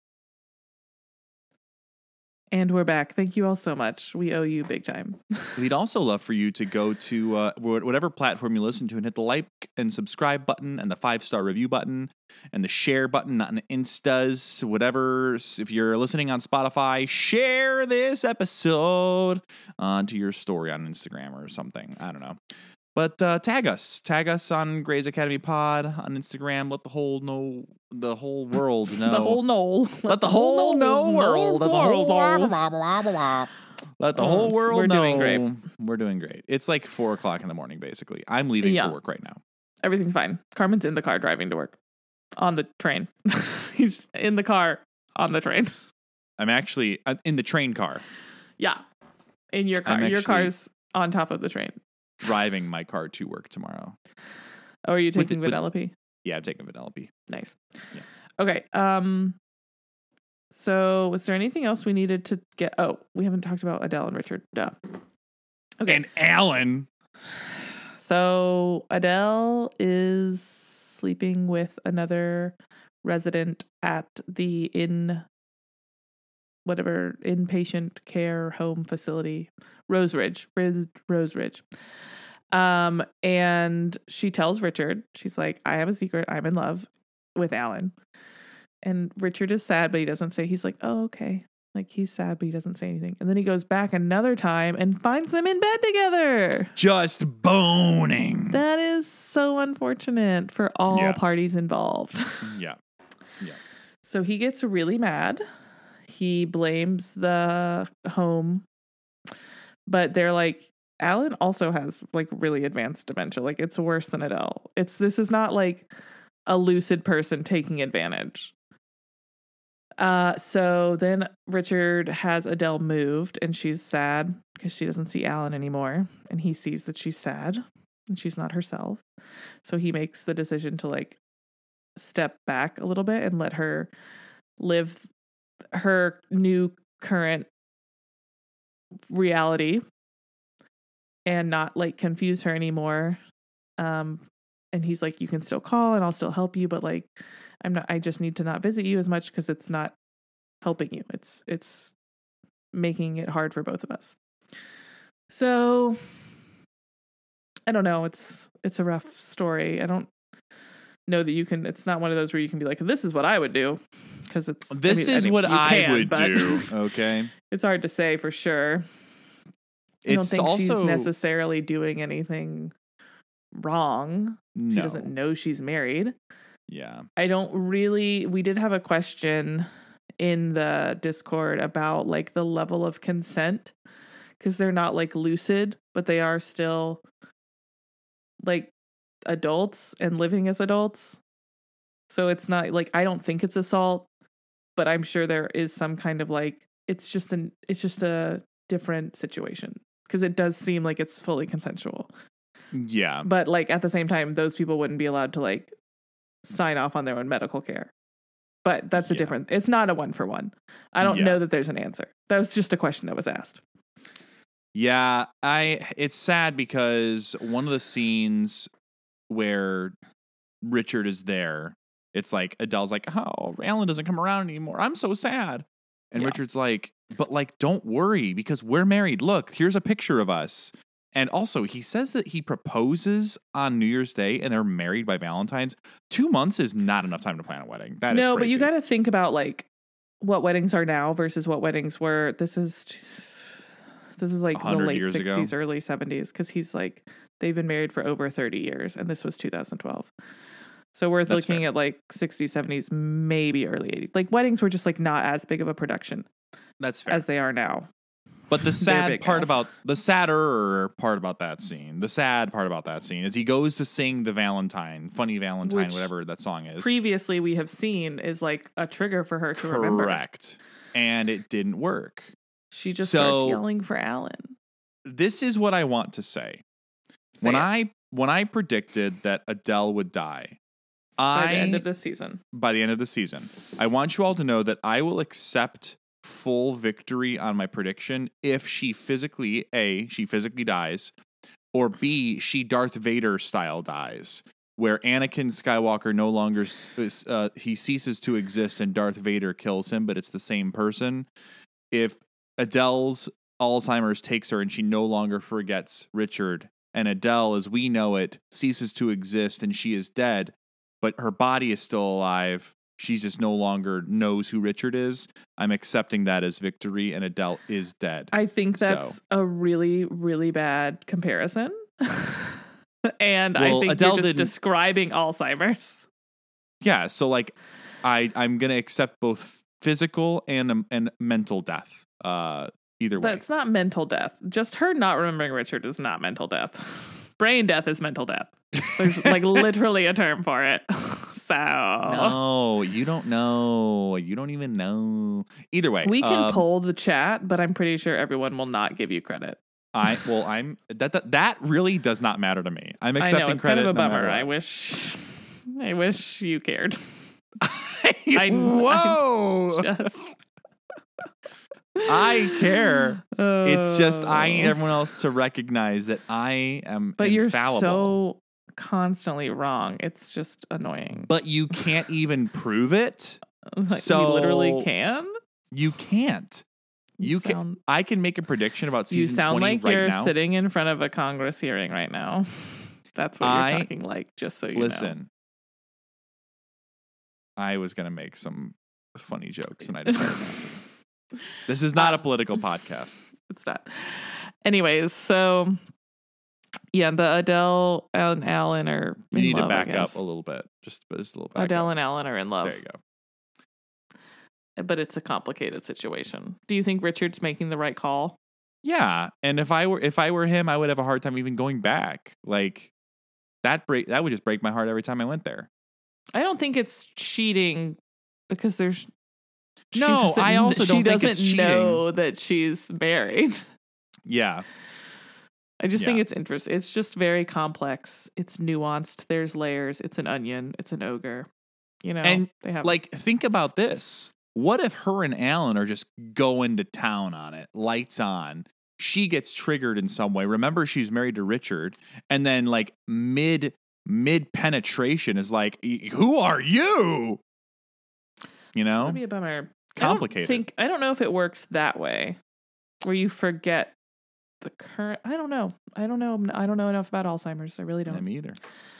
And we're back. Thank you all so much. We owe you big time. We'd also love for you to go to uh, wh- whatever platform you listen to and hit the like and subscribe button and the five-star review button and the share button on Instas, whatever. If you're listening on Spotify, share this episode onto your story on Instagram or something. I don't know. But uh, tag us. Tag us on Grey's Academy Pod on Instagram. Let the whole know the whole world know. The whole knoll. Let the whole know world. Let the whole knoll. Let the Oh, whole it's- world we're know. doing great. We're doing great. It's like four o'clock in the morning, basically. I'm leaving Yeah. for work right now. Everything's fine. Carmen's in the car driving to work. On the train. He's in the car on the train. I'm actually uh, in the train car, Yeah. In your car. I'm Your actually- car's on top of the train. driving my car to work tomorrow. Oh, are you With the- taking with- Vanellope? Yeah, I'm taking Vanellope. Nice. Yeah. Okay. Um. So, was there anything else we needed to get? Oh, we haven't talked about Adele and Richard. Duh. Okay. And Alan. So Adele is sleeping with another resident at the in whatever inpatient care home facility, Rose Ridge, Rid- Rose Ridge. Um, and she tells Richard, she's like, I have a secret. I'm in love with Alan. And Richard is sad, but he doesn't say, he's like, oh, okay. Like, he's sad, but he doesn't say anything. And then he goes back another time and finds them in bed together. Just boning. That is so unfortunate for all Yeah. parties involved. Yeah. Yeah. So he gets really mad. He blames the home. But they're like, Alan also has like really advanced dementia. Like, it's worse than Adele. It's this is not like a lucid person taking advantage. Uh, so then Richard has Adele moved, and she's sad because she doesn't see Alan anymore, and he sees that she's sad and she's not herself. So he makes the decision to like step back a little bit and let her live her new current reality and not like confuse her anymore. Um, and he's like, you can still call and I'll still help you, but like, I'm not, I just need to not visit you as much because it's not helping you. It's, it's making it hard for both of us. So I don't know. It's, it's a rough story. I don't know that you can, it's not one of those where you can be like, this is what I would do. Cause it's, This I mean, is I mean, what I can, would but do. Okay. It's hard to say for sure. I don't It's think she's also necessarily doing anything wrong. She no. doesn't know she's married. Yeah. I don't really, we did have a question in the Discord about like the level of consent because they're not like lucid, but they are still like adults and living as adults. So it's not like, I don't think it's assault, but I'm sure there is some kind of like, it's just an, it's just a different situation because it does seem like it's fully consensual. Yeah. But like at the same time, those people wouldn't be allowed to like sign off on their own medical care. But that's a Yeah. different, it's not a one for one. I don't Yeah. know that there's an answer. That was just a question that was asked. Yeah, I it's sad because one of the scenes where Richard is there, it's like Adele's like, "Oh, Alan doesn't come around anymore. I'm so sad." And Yeah. Richard's like, "But like don't worry because we're married. Look, here's a picture of us." And also, he says that he proposes on New Year's Day and they're married by Valentine's. Two months is not enough time to plan a wedding. That is No, but crazy. you got to think about like what weddings are now versus what weddings were. This is this is like A the hundred late years ago. sixties, early seventies, because he's like they've been married for over thirty years, and this was two thousand twelve. So we're That's looking fair. at like sixties, seventies, maybe early eighties. Like weddings were just like not as big of a production That's fair. as they are now. But the They're sad big part now. about the sadder part about that scene, the sad part about that scene is he goes to sing the Valentine, funny Valentine, Which whatever that song is. Previously, we have seen is like a trigger for her to remember. Correct. And it didn't work. She just So- starts yelling for Alan. This is what I want to say. Say when it. I when I predicted that Adele would die, By I the end of this season. by the end of the season, I want you all to know that I will accept full victory on my prediction if she physically, A, she physically dies, or B, she Darth Vader style dies, where Anakin Skywalker no longer, s- uh, he ceases to exist and Darth Vader kills him, but it's the same person. If Adele's Alzheimer's takes her and she no longer forgets Richard, and Adele, as we know it, ceases to exist and she is dead, but her body is still alive, she just no longer knows who Richard is, I'm accepting that as victory, and Adele is dead. I think So- that's a really, really bad comparison. And I Well, think Adele you're just didn't- describing Alzheimer's. Yeah, so like, I I'm gonna accept both physical and um, and mental death. Uh, either way. That's not mental death. Just her not remembering Richard is not mental death. Brain death is mental death. There's like literally a term for it. So No, you don't know. You don't even know. Either way, we can um, poll the chat, but I'm pretty sure everyone will not give you credit. I well, I'm that, that that really does not matter to me. I'm I accepting know it's credit. kind of a no bummer. matter I what. wish, I wish you cared. I- Whoa! Just, I care. It's just I need Oh. everyone else to recognize that I am But you're infallible. so constantly wrong. It's just annoying. But you can't even prove it. Like, so- we literally can. You can't. You, can. sound, I can make a prediction about You season sound twenty like right you're now. sitting in front of a Congress hearing right now. That's what I- you're talking like. Just so you know. Listen, I was gonna make some funny jokes, and I decided not to. This is not a political podcast. It's not. Anyways, so yeah, the Adele and Alan are. You in need love, to back I guess. up a little bit, just just a little back Adele up. and Alan are in love. There you go. But it's a complicated situation. Do you think Richard's making the right call? Yeah, and if I were if I were him, I would have a hard time even going back. Like that break that would just break my heart every time I went there. I don't think it's cheating because there's. she No, doesn't- I also don't she think it's doesn't cheating. know that she's married. Yeah, I just think Yeah. it's interesting. It's just very complex. It's nuanced. There's layers. It's an onion. It's an ogre. You know, and they have like think about this. What if her and Alan are just going to town on it, lights on? She gets triggered in some way. Remember, she's married to Richard, and then like mid mid penetration is like, "Who are you?" You know, That'd be a bummer. complicated. I don't think I don't know if it works that way, where you forget the current. I don't know. I don't know. I don't know enough about Alzheimer's. I really Yeah, don't. me either.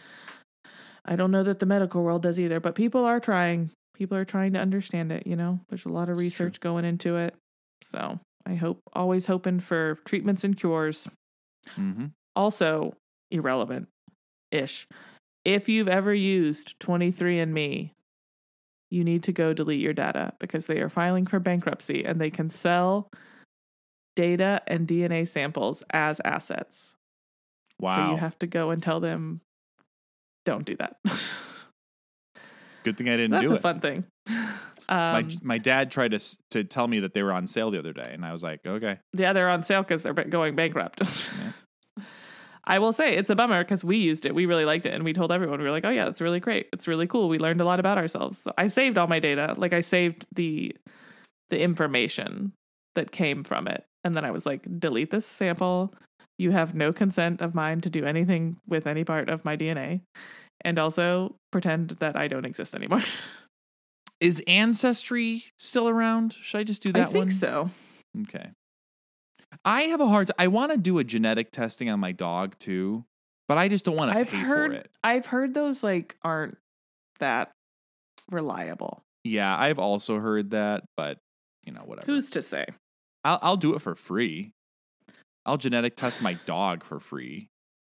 I don't know that the medical world does either, but people are trying. People are trying to understand it. You know, there's a lot of It's true. research going into it. So I hope, always hoping for treatments and cures. Mm-hmm. Also, irrelevant ish. If you've ever used twenty-three and me, you need to go delete your data because they are filing for bankruptcy and they can sell data and D N A samples as assets. Wow. So you have to go and tell them, don't do that. Good thing I didn't That's do a it. fun thing. my Um, my dad tried to s- to tell me that they were on sale the other day, and I was like, okay. yeah, they're on sale because they're ba- going bankrupt. I will say it's a bummer because we used it. We really liked it. And we told everyone, we were like, oh, yeah, it's really great. It's really cool. We learned a lot about ourselves. So I saved all my data. Like I saved the the information that came from it. And then I was like, delete this sample. You have no consent of mine to do anything with any part of my D N A. And also pretend that I don't exist anymore. Is Ancestry still around? Should I just do that I think one? so. Okay. I have a hard t- I want to do a genetic testing on my dog too, but I just don't want to I've pay heard for it. I've heard those like aren't that reliable. Yeah, I've also heard that, but you know, whatever. Who's to say? I'll I'll do it for free. I'll genetic test my dog for free.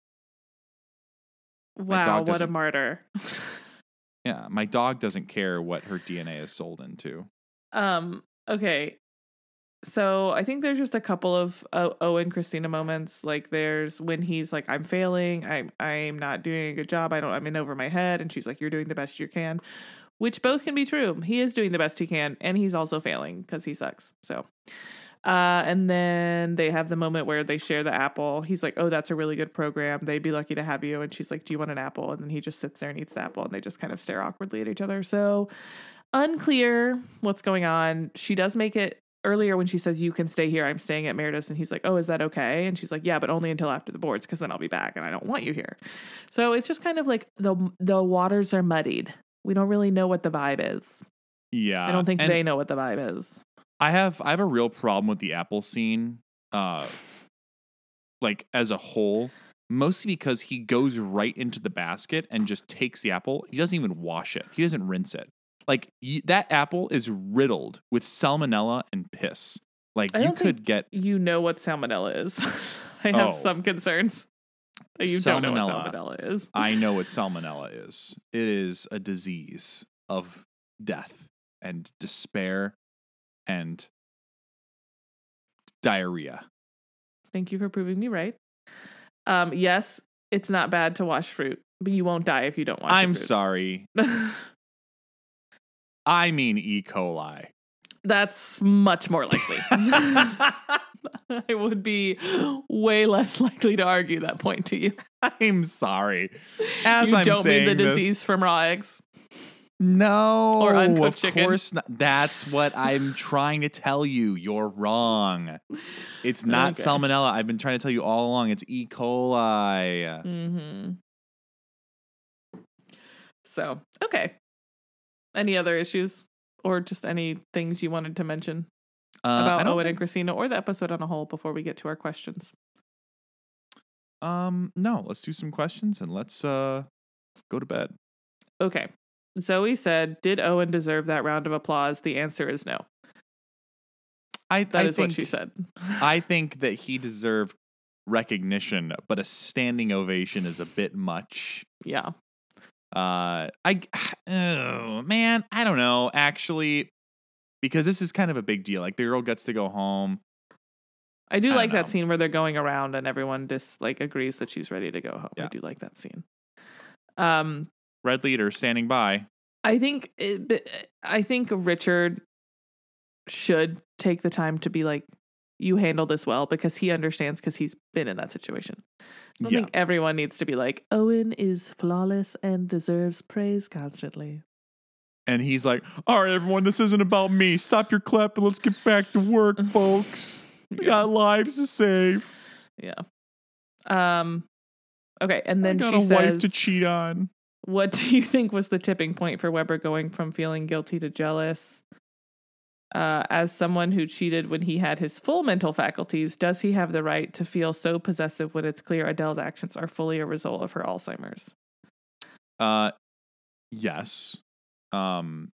Wow, dog what a doesn't- martyr. Yeah, my dog doesn't care what her D N A is sold into. Um, okay. So I think there's just a couple of uh, Owen Christina moments. Like there's when he's like, I'm failing. I'm, I'm not doing a good job. I don't, I'm in over my head. And she's like, you're doing the best you can, which both can be true. He is doing the best he can. And he's also failing because he sucks. So, uh, and then they have the moment where they share the apple. He's like, oh, that's a really good program. They'd be lucky to have you. And she's like, do you want an apple? And then he just sits there and eats the apple and they just kind of stare awkwardly at each other. So unclear what's going on. She does make it earlier when she says, you can stay here. I'm staying at Meredith's. And he's like, oh, is that okay? And she's like, yeah, but only until after the boards because then I'll be back and I don't want you here. So it's just kind of like the the waters are muddied. We don't really know what the vibe is. Yeah. I don't think and they know what the vibe is. I have I have a real problem with the apple scene, uh, like as a whole, mostly because he goes right into the basket and just takes the apple. He doesn't even wash it. He doesn't rinse it. Like y- that apple is riddled with salmonella and piss. Like I you don't could think get You know what salmonella is. I have Oh. some concerns that you don't know Salmonella. what salmonella is. I know what salmonella is. It is a disease of death and despair and diarrhea. Thank you for proving me right. Um, yes, it's not bad to wash fruit, but you won't die if you don't wash I'm fruit. sorry. I mean E. coli. That's much more likely. I would be way less likely to argue that point to you. I'm sorry. As you I'm don't saying mean the this- disease from raw eggs. No, Or uncooked of chicken. course not. That's what I'm trying to tell you. You're wrong. It's not Okay. salmonella. I've been trying to tell you all along. It's E. coli. Mm-hmm. So, okay. Any other issues or just any things you wanted to mention Uh, I about don't Owen and think- Christina or the episode on a whole before we get to our questions? Um, no. Let's do some questions and let's uh go to bed. Okay. Zoe said, did Owen deserve that round of applause? The answer is no. I, That I is think, what she said. I think that he deserved recognition, but a standing ovation is a bit much. Yeah. Uh, I, oh, man, I don't know, actually, because this is kind of a big deal. Like, the girl gets to go home. I do I like don't that know. scene where they're going around and everyone just like agrees that she's ready to go home. I Yeah. do like that scene. Um, Red leader standing by. I think it, I think Richard should take the time to be like, you handle this well, because he understands, because he's been in that situation. I don't Yeah. think everyone needs to be like, Owen is flawless and deserves praise constantly. And he's like, all right, everyone, this isn't about me. Stop your clapping. Let's get back to work, folks. We Yeah. got lives to save. Yeah. Um. Okay, and then I got she a says, wife to cheat on. what do you think was the tipping point for Weber going from feeling guilty to jealous? Uh, as someone who cheated when he had his full mental faculties, does he have the right to feel so possessive when it's clear Adele's actions are fully a result of her Alzheimer's? Uh, yes. Um,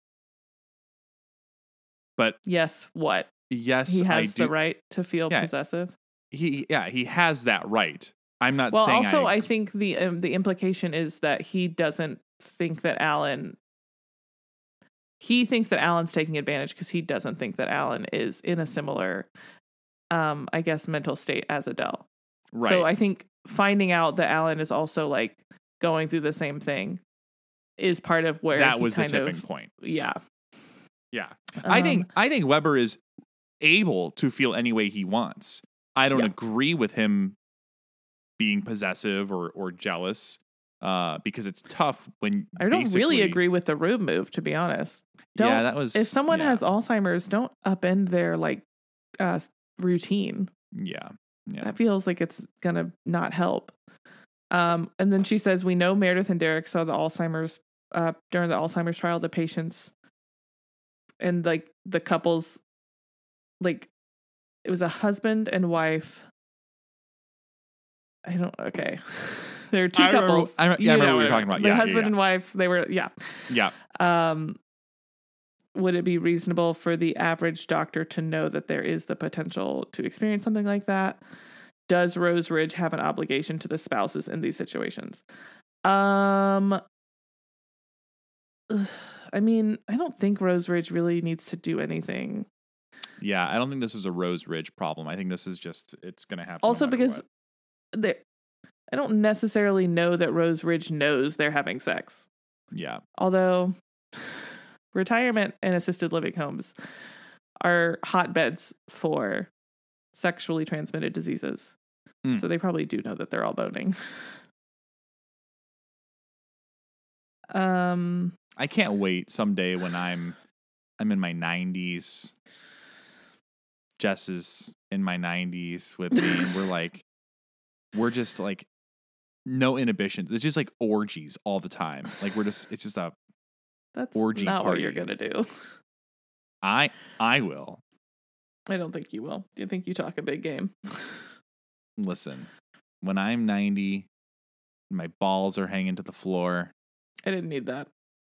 but Yes, what? yes, He I has do. the right to feel Yeah. possessive? He, yeah, he has that right. I'm not Well, saying also, I, I think the um, the implication is that he doesn't think that Alan... He thinks that Alan's taking advantage because he doesn't think that Alan is in a similar, um, I guess, mental state as Adele. right. So I think finding out that Alan is also like going through the same thing is part of where that he was the kind tipping of, point. Yeah. Yeah. I think Um, I think Weber is able to feel any way he wants. I don't Yeah. agree with him being possessive or or jealous, uh, because it's tough when I don't really basically- agree with the room move, to be honest. Don't, Yeah, that was if someone yeah, has Alzheimer's, don't upend their like uh, routine. yeah, yeah. That feels like it's gonna not help. Um, and then she says, we know Meredith and Derek saw the Alzheimer's uh, during the Alzheimer's trial, the patients and like the couples, like it was a husband and wife. I don't, okay. There are two I remember- couples. I re- yeah, I You remember know what you're talking about. The Yeah, yeah, husband yeah. and wives, they were, yeah. Yeah. Um, would it be reasonable for the average doctor to know that there is the potential to experience something like that? Does Rose Ridge have an obligation to the spouses in these situations? Um, ugh, I mean, I don't think Rose Ridge really needs to do anything. Yeah, I don't think this is a Rose Ridge problem. I think this is just it's going to happen. no Also, matter because what. they, I don't necessarily know that Rose Ridge knows they're having sex. yeah, Although retirement and assisted living homes are hotbeds for sexually transmitted diseases. Mm. So they probably do know that they're all boning. um, I can't wait someday when I'm I'm in my nineties. Jess is in my nineties with me, and we're like, we're just like no inhibitions. It's just like orgies all the time. Like we're just, it's just a that's orgy not what party. you're gonna do. I I will I don't think you will. You think you talk a big game. listen. When I'm ninety, my balls are hanging to the floor. I didn't need that.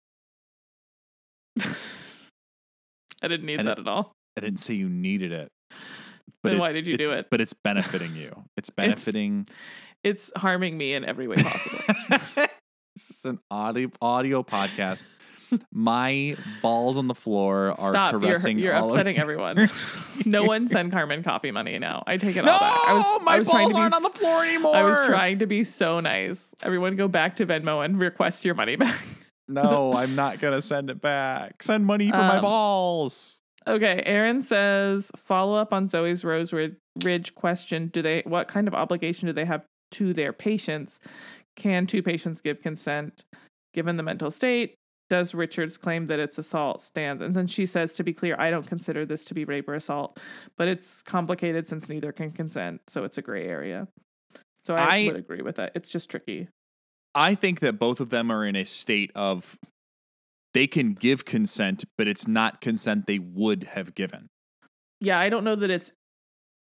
I didn't need And that at all. I didn't say you needed it. But Then it- why did you it's- do it? But it's benefiting you. It's benefiting. It's harming me in every way possible. This is an audio audio podcast. My balls on the floor are Stop! You're, caressing. you're all upsetting of- everyone. No one send Carmen coffee money now. I take it No, all back. I was, my I was trying balls to be aren't on the s- floor anymore. I was trying to be so nice. Everyone, go back to Venmo and request your money back. No, I'm not gonna send it back. Send money for my Um, balls. Okay, Aaron says, follow up on Zoe's Rose Rid- Ridge question. Do they, what kind of obligation do they have to their patients? Can two patients give consent given the mental state? Does Richards claim that it's assault stands? And then she says, to be clear, I don't consider this to be rape or assault, but it's complicated since neither can consent. So it's a gray area. So I, I- would agree with that. It's just tricky. I think that both of them are in a state of they can give consent, but it's not consent they would have given. Yeah, I don't know that it's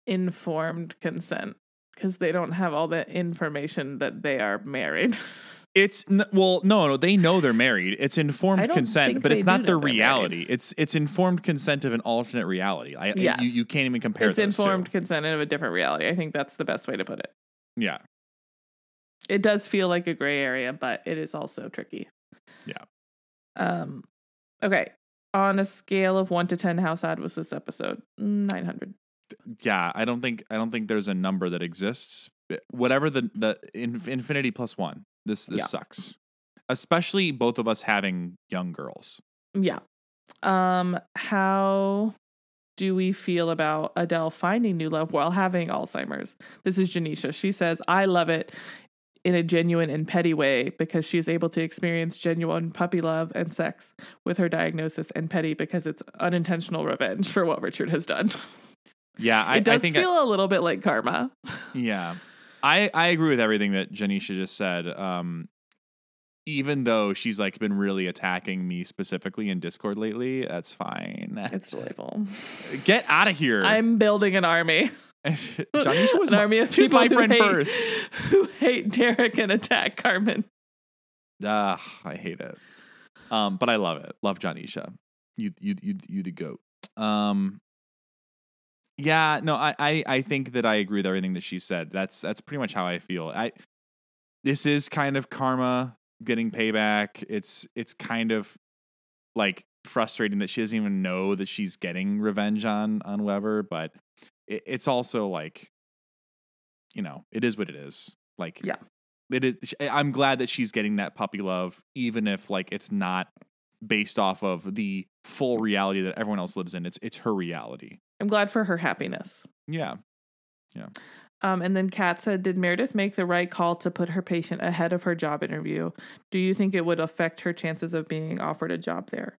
informed consent because they don't have all the information that they are married. It's n- well, no, no, they know they're married. It's I informed don't consent, think but they it's do not know their they're reality. married. It's it's informed consent of an alternate reality. I, Yes. you, you can't even compare It's those informed two. consent of a different reality. I think that's the best way to put it. Yeah. It does feel like a gray area, but it is also tricky. Yeah. Um. Okay. On a scale of one to ten, how sad was this episode? Nine hundred. Yeah, I don't think I don't think there's a number that exists. Whatever the the in, infinity plus one. This this Yeah. sucks. Especially both of us having young girls. Yeah. Um. How do we feel about Adele finding new love while having Alzheimer's? This is Janisha. She says, "I love it in a genuine and petty way because she is able to experience genuine puppy love and sex with her diagnosis, and petty because it's unintentional revenge for what Richard has done." Yeah, I, it does I think feel I, a little bit like karma. yeah, I I agree with everything that Janisha just said. Um, even though she's like been really attacking me specifically in Discord lately, that's fine. It's delightful. Get out of here. I'm building an army. Janisha was an my, army of she was people my who friend hate, first. who hate Derek and attack Carmen. Ah, I hate it. Um, but I love it. Love Janisha. You you you you the goat. Um, yeah, no, I, I I think that I agree with everything that she said. That's that's pretty much how I feel. I this is kind of karma getting payback. It's it's kind of like frustrating that she doesn't even know that she's getting revenge on on Weber, but it, it's also like, you know, it is what it is. Like, yeah, it is. I'm glad that she's getting that puppy love, even if like it's not based off of the full reality that everyone else lives in. It's it's her reality. I'm glad for her happiness. Yeah, yeah. Um, and then Kat said, "Did Meredith make the right call to put her patient ahead of her job interview? Do you think it would affect her chances of being offered a job there?"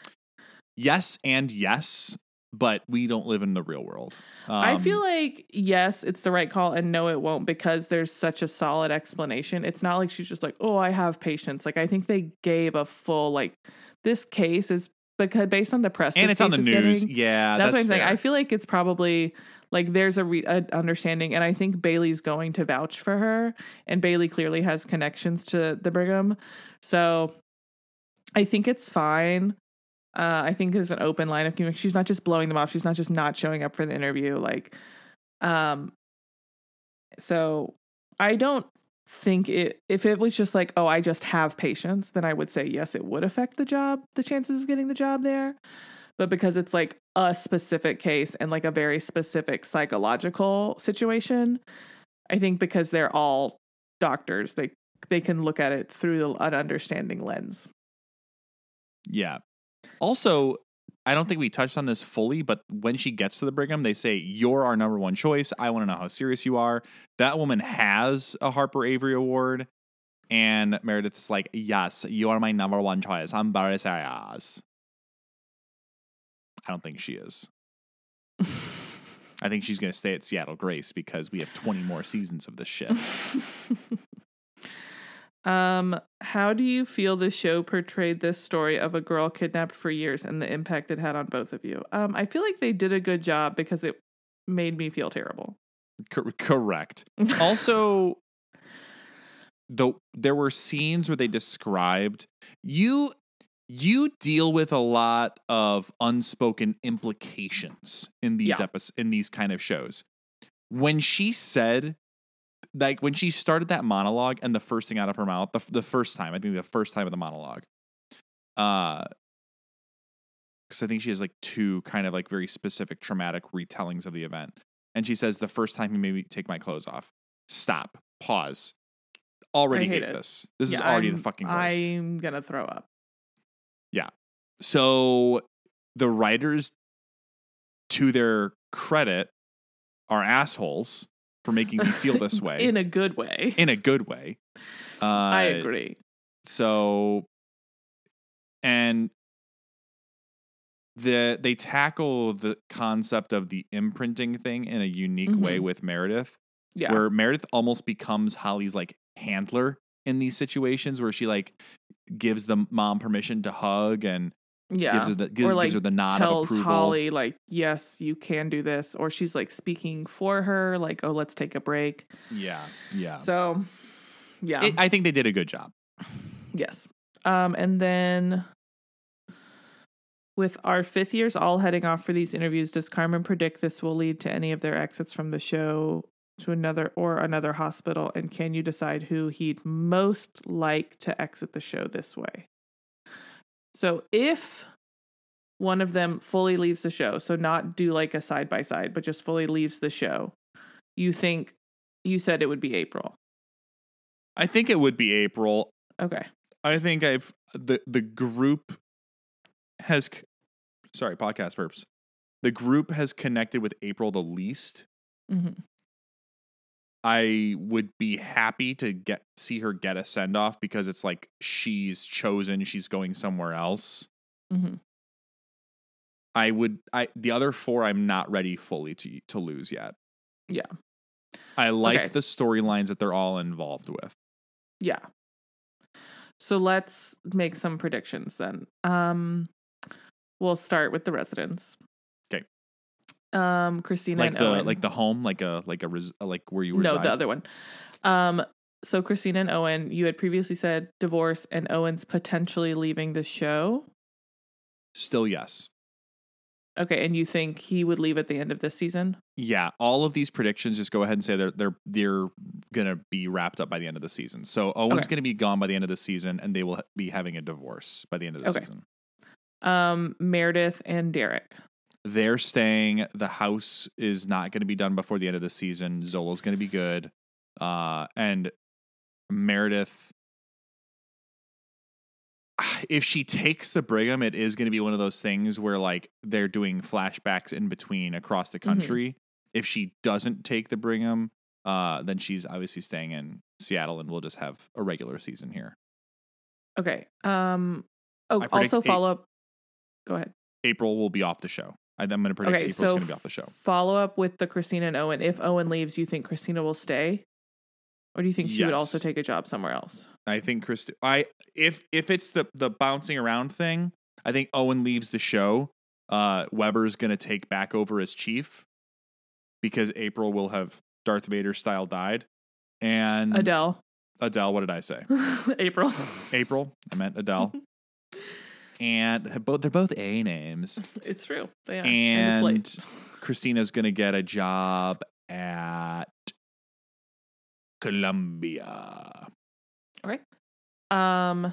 Yes and yes, but we don't live in the real world. Um, I feel like, yes, it's the right call, and no, it won't, because there's such a solid explanation. It's not like she's just like, "Oh, I have patients." Like, I think they gave a full, like, this case is because based on the press, and this it's on the case is news. getting- Yeah, that's, that's what I'm saying. fair. I feel like it's probably like there's a, re- a understanding, and I think Bailey's going to vouch for her, and Bailey clearly has connections to the Brigham, so I think it's fine. Uh, I think there's an open line of communication. She's not just blowing them off. She's not just not showing up for the interview. Like, um, so I don't think it, if it was just like, "Oh, I just have patients," then I would say, yes, it would affect the job, the chances of getting the job there. But because it's like a specific case and like a very specific psychological situation, I think because they're all doctors, they, they can look at it through an understanding lens. Yeah. Also, I don't think we touched on this fully, but when she gets to the Brigham, they say, "You're our number one choice. I want to know how serious you are." That woman has a Harper Avery Award, and Meredith is like, "Yes, you are my number one choice. I'm very serious." I don't think she is. I think she's going to stay at Seattle Grace because we have twenty more seasons of this shit. Um, how do you feel the show portrayed this story of a girl kidnapped for years and the impact it had on both of you? Um, I feel like they did a good job because it made me feel terrible. Cor- correct. Also, though, there were scenes where they described you. You deal with a lot of unspoken implications in these Yeah. episodes, in these kind of shows. When she said, like, when she started that monologue, and the first thing out of her mouth, the, the first time, I think the first time of the monologue, uh, because I think she has like two kind of like very specific traumatic retellings of the event. And she says, "The first time he made me take my clothes off." Stop. Pause. Already I hate hate it. this. This Yeah, is already I'm- the fucking worst. I'm gonna throw up. Yeah. So the writers, to their credit, are assholes for making me feel this way. In a good way. In a good way. Uh, I agree. So, and the they tackle the concept of the imprinting thing in a unique Mhm. way with Meredith, Yeah. where Meredith almost becomes Holly's like handler in these situations, where she like gives the mom permission to hug and yeah. gives her the gives, or like gives her the nod of tells approval. Holly like, "Yes, you can do this," or she's like speaking for her, like, "Oh, let's take a break." Yeah, yeah. So, yeah, It, I think they did a good job. Yes. Um, and then with our fifth years all heading off for these interviews, does Carmen predict this will lead to any of their exits from the show to another or another hospital? And can you decide who he'd most like to exit the show this way? So if one of them fully leaves the show, so not do like a side by side, but just fully leaves the show, you think, you said it would be April. I think it would be April. Okay. I think I've the the group has sorry podcast purpose. The group has connected with April the least. Mm-hmm. I would be happy to get see her get a send off because it's like she's chosen, she's going somewhere else. Mm-hmm. I would I the other four I'm not ready fully to to lose yet. Yeah. I like Okay. the storylines that they're all involved with. Yeah. So let's make some predictions then. Um, we'll start with the residents. Okay. Um, Christina Like and the Owen. like the home, like a like a res, like where you No, reside. the other one. Um, so Christina and Owen, you had previously said divorce and Owen's potentially leaving the show. Still yes. Okay, and you think he would leave at the end of this season? Yeah, all of these predictions just go ahead and say they're they're they're gonna be wrapped up by the end of the season. So Owen's Okay. gonna be gone by the end of the season, and they will be having a divorce by the end of the Okay. season. Um, Meredith and Derek. They're staying. The house is not going to be done before the end of the season. Zola's going to be good, uh, and Meredith. If she takes the Brigham, it is going to be one of those things where like they're doing flashbacks in between across the country. Mm-hmm. If she doesn't take the Brigham, uh, then she's obviously staying in Seattle, and we'll just have a regular season here. Okay. Um. Oh, I predict also eight- follow up. Go ahead. April will be off the show. I'm going to predict Okay, April's so going to be off the show. follow up with the Christina and Owen. If Owen leaves, you think Christina will stay, or do you think she would Yes. also take a job somewhere else? I think Christi- I if if it's the the bouncing around thing, I think Owen leaves the show. Uh, Weber's going to take back over as chief because April will have Darth Vader style died. And Adele. Adele, what did I say? April. April. I meant Adele. And both they're both A names. It's true. They are. And, and it's late. Christina's going to get a job at Columbia. Okay. Um.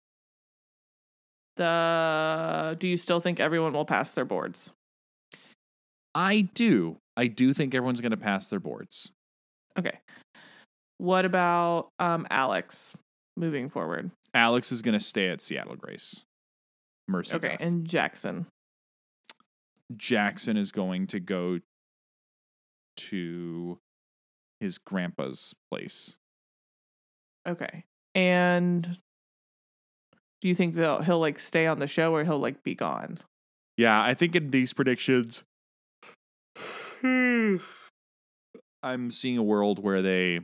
The do you still think everyone will pass their boards? I do. I do think everyone's going to pass their boards. Okay. What about um Alex moving forward? Alex is going to stay at Seattle Grace. Mercy. Okay, Death. and Jackson. Jackson is going to go to his grandpa's place. Okay. And do you think they'll he'll like stay on the show or he'll like be gone? Yeah, I think in these predictions, I'm seeing a world where they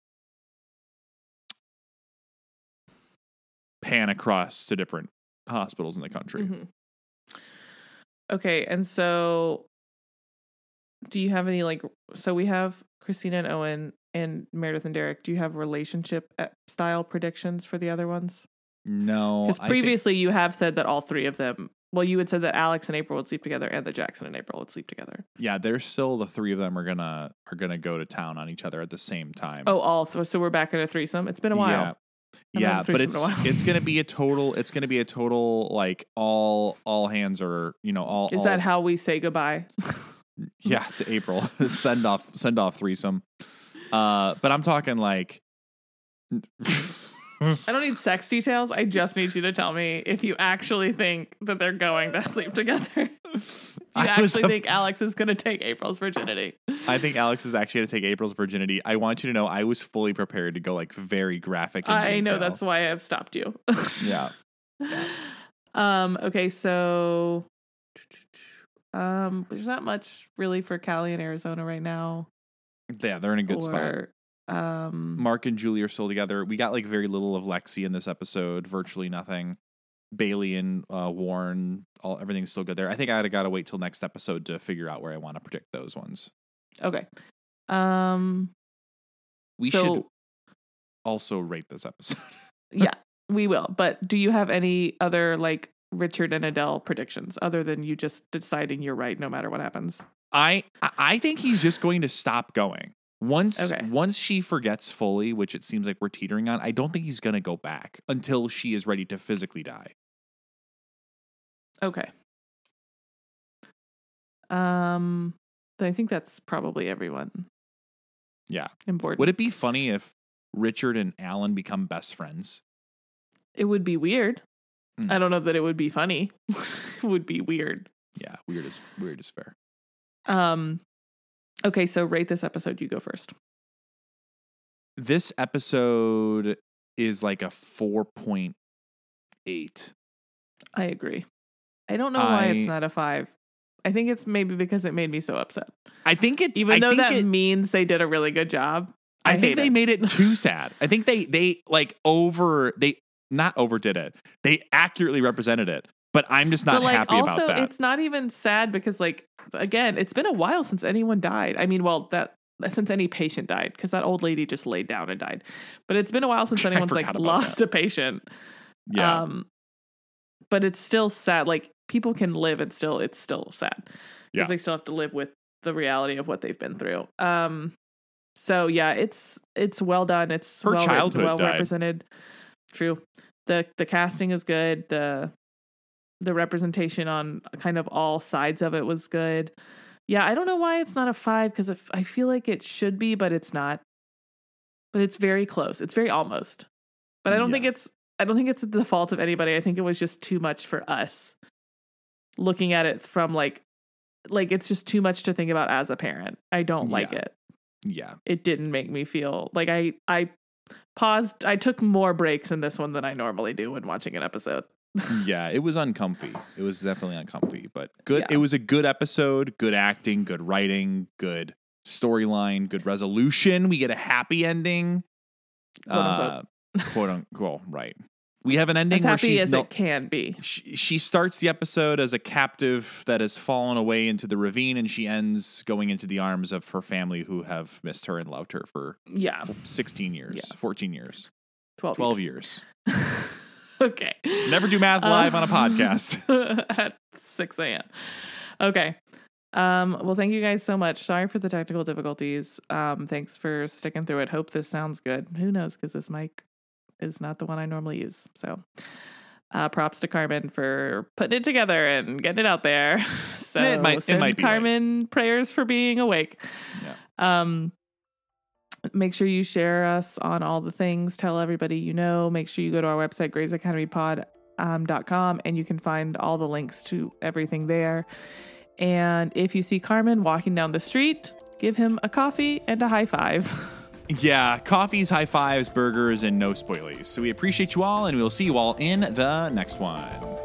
pan across to different hospitals in the country. Mm-hmm. Okay, and so do you have any like so we have Christina and Owen and Meredith and Derek. Do you have relationship style predictions for the other ones? No. Because previously think, you have said that all three of them, well, you had said that Alex and April would sleep together and that Jackson and April would sleep together. Yeah, they're still the three of them are gonna are gonna go to town on each other at the same time. Oh, all th- so we're back in a threesome. It's been a while. Yeah. Yeah, but it's it's gonna be a total. It's gonna be a total like all all hands are you know all. Is all, that how we say goodbye? Yeah, to April send off send off threesome. Uh, but I'm talking like. I don't need sex details. I just need you to tell me if you actually think that they're going to sleep together. You actually think Alex is going to take April's virginity. I think Alex is actually going to take April's virginity. I want you to know I was fully prepared to go like very graphic. In I detail. know that's why I've stopped you. Yeah. Um. Okay. So, um, there's not much really for Cali and Arizona right now. Yeah, they're in a good or, spot. Um, Mark and Julie are still together. We got like very little of Lexi in this episode, virtually nothing. Bailey and uh, Warren, all everything's still good there. I think I got to wait till next episode to figure out where I want to predict those ones. Okay. Um, we so, should also rate this episode. Yeah. We will. But do you have any other like Richard and Adele predictions other than you just deciding you're right no matter what happens? I I think he's just going to stop going. Once Okay. once she forgets fully, which it seems like we're teetering on, I don't think he's going to go back until she is ready to physically die. Okay. Um, I think that's probably everyone. Yeah. Important. Would it be funny if Richard and Alan become best friends? It would be weird. Mm. I don't know that it would be funny. It would be weird. Yeah, weird is weird is fair. Um, okay, so rate this episode. You go first. This episode is like a four point eight. I agree. I don't know why I- it's not a five. I think it's maybe because it made me so upset. I think it's Even I though think that it, means they did a really good job. I, I, think hate they it. made it too sad. I think they they like over they not overdid it. They accurately represented it. But I'm just not But, like, happy also, about that. it's not even sad because, like, again, it's been a while since anyone died. I mean, well, that since any patient died, because that old lady just laid down and died. But it's been a while since I anyone's like forgot about lost that. a patient. Yeah. Um, but it's still sad. Like, people can live and still, it's still sad because Yeah. they still have to live with the reality of what they've been through. Um, so yeah, it's it's well done. It's Her well childhood well died. represented. True. the The casting is good. the The representation on kind of all sides of it was good. Yeah, I don't know why it's not a five because I feel like it should be, but it's not. But it's very close. It's very almost. But I don't Yeah. think it's. I don't think it's the fault of anybody. I think it was just too much for us. Looking at it from like, like it's just too much to think about as a parent. I don't like Yeah. it. Yeah. It didn't make me feel like I. I paused. I took more breaks in this one than I normally do when watching an episode. Yeah, it was uncomfy. It was definitely uncomfy, but good. Yeah. It was a good episode, good acting, good writing, good storyline, good resolution. We get a happy ending. Quote unquote. Uh, quote unquote, right. We have an ending As where happy she's as no, it can be. she, she starts the episode as a captive that has fallen away into the ravine, and she ends going into the arms of her family who have missed her and loved her for Yeah, sixteen years, Yeah. fourteen years, twelve. twelve years. years. Okay. Never do math live on a podcast. At six a.m. Okay. Um, well, thank you guys so much. Sorry for the technical difficulties. Um, thanks for sticking through it. Hope this sounds good. Who knows? Because this mic is not the one I normally use. So uh, props to Carmen for putting it together and getting it out there. So It might- it send might be Carmen prayers for being awake. Yeah. Um, make sure you share us on all the things. Tell everybody you know. Make sure you go to our website, grays academy pod dot com, and you can find all the links to everything there. And if you see Carmen walking down the street, give him a coffee and a high five. Yeah, coffees, high fives, burgers, and no spoilies. So we appreciate you all, and we'll see you all in the next one.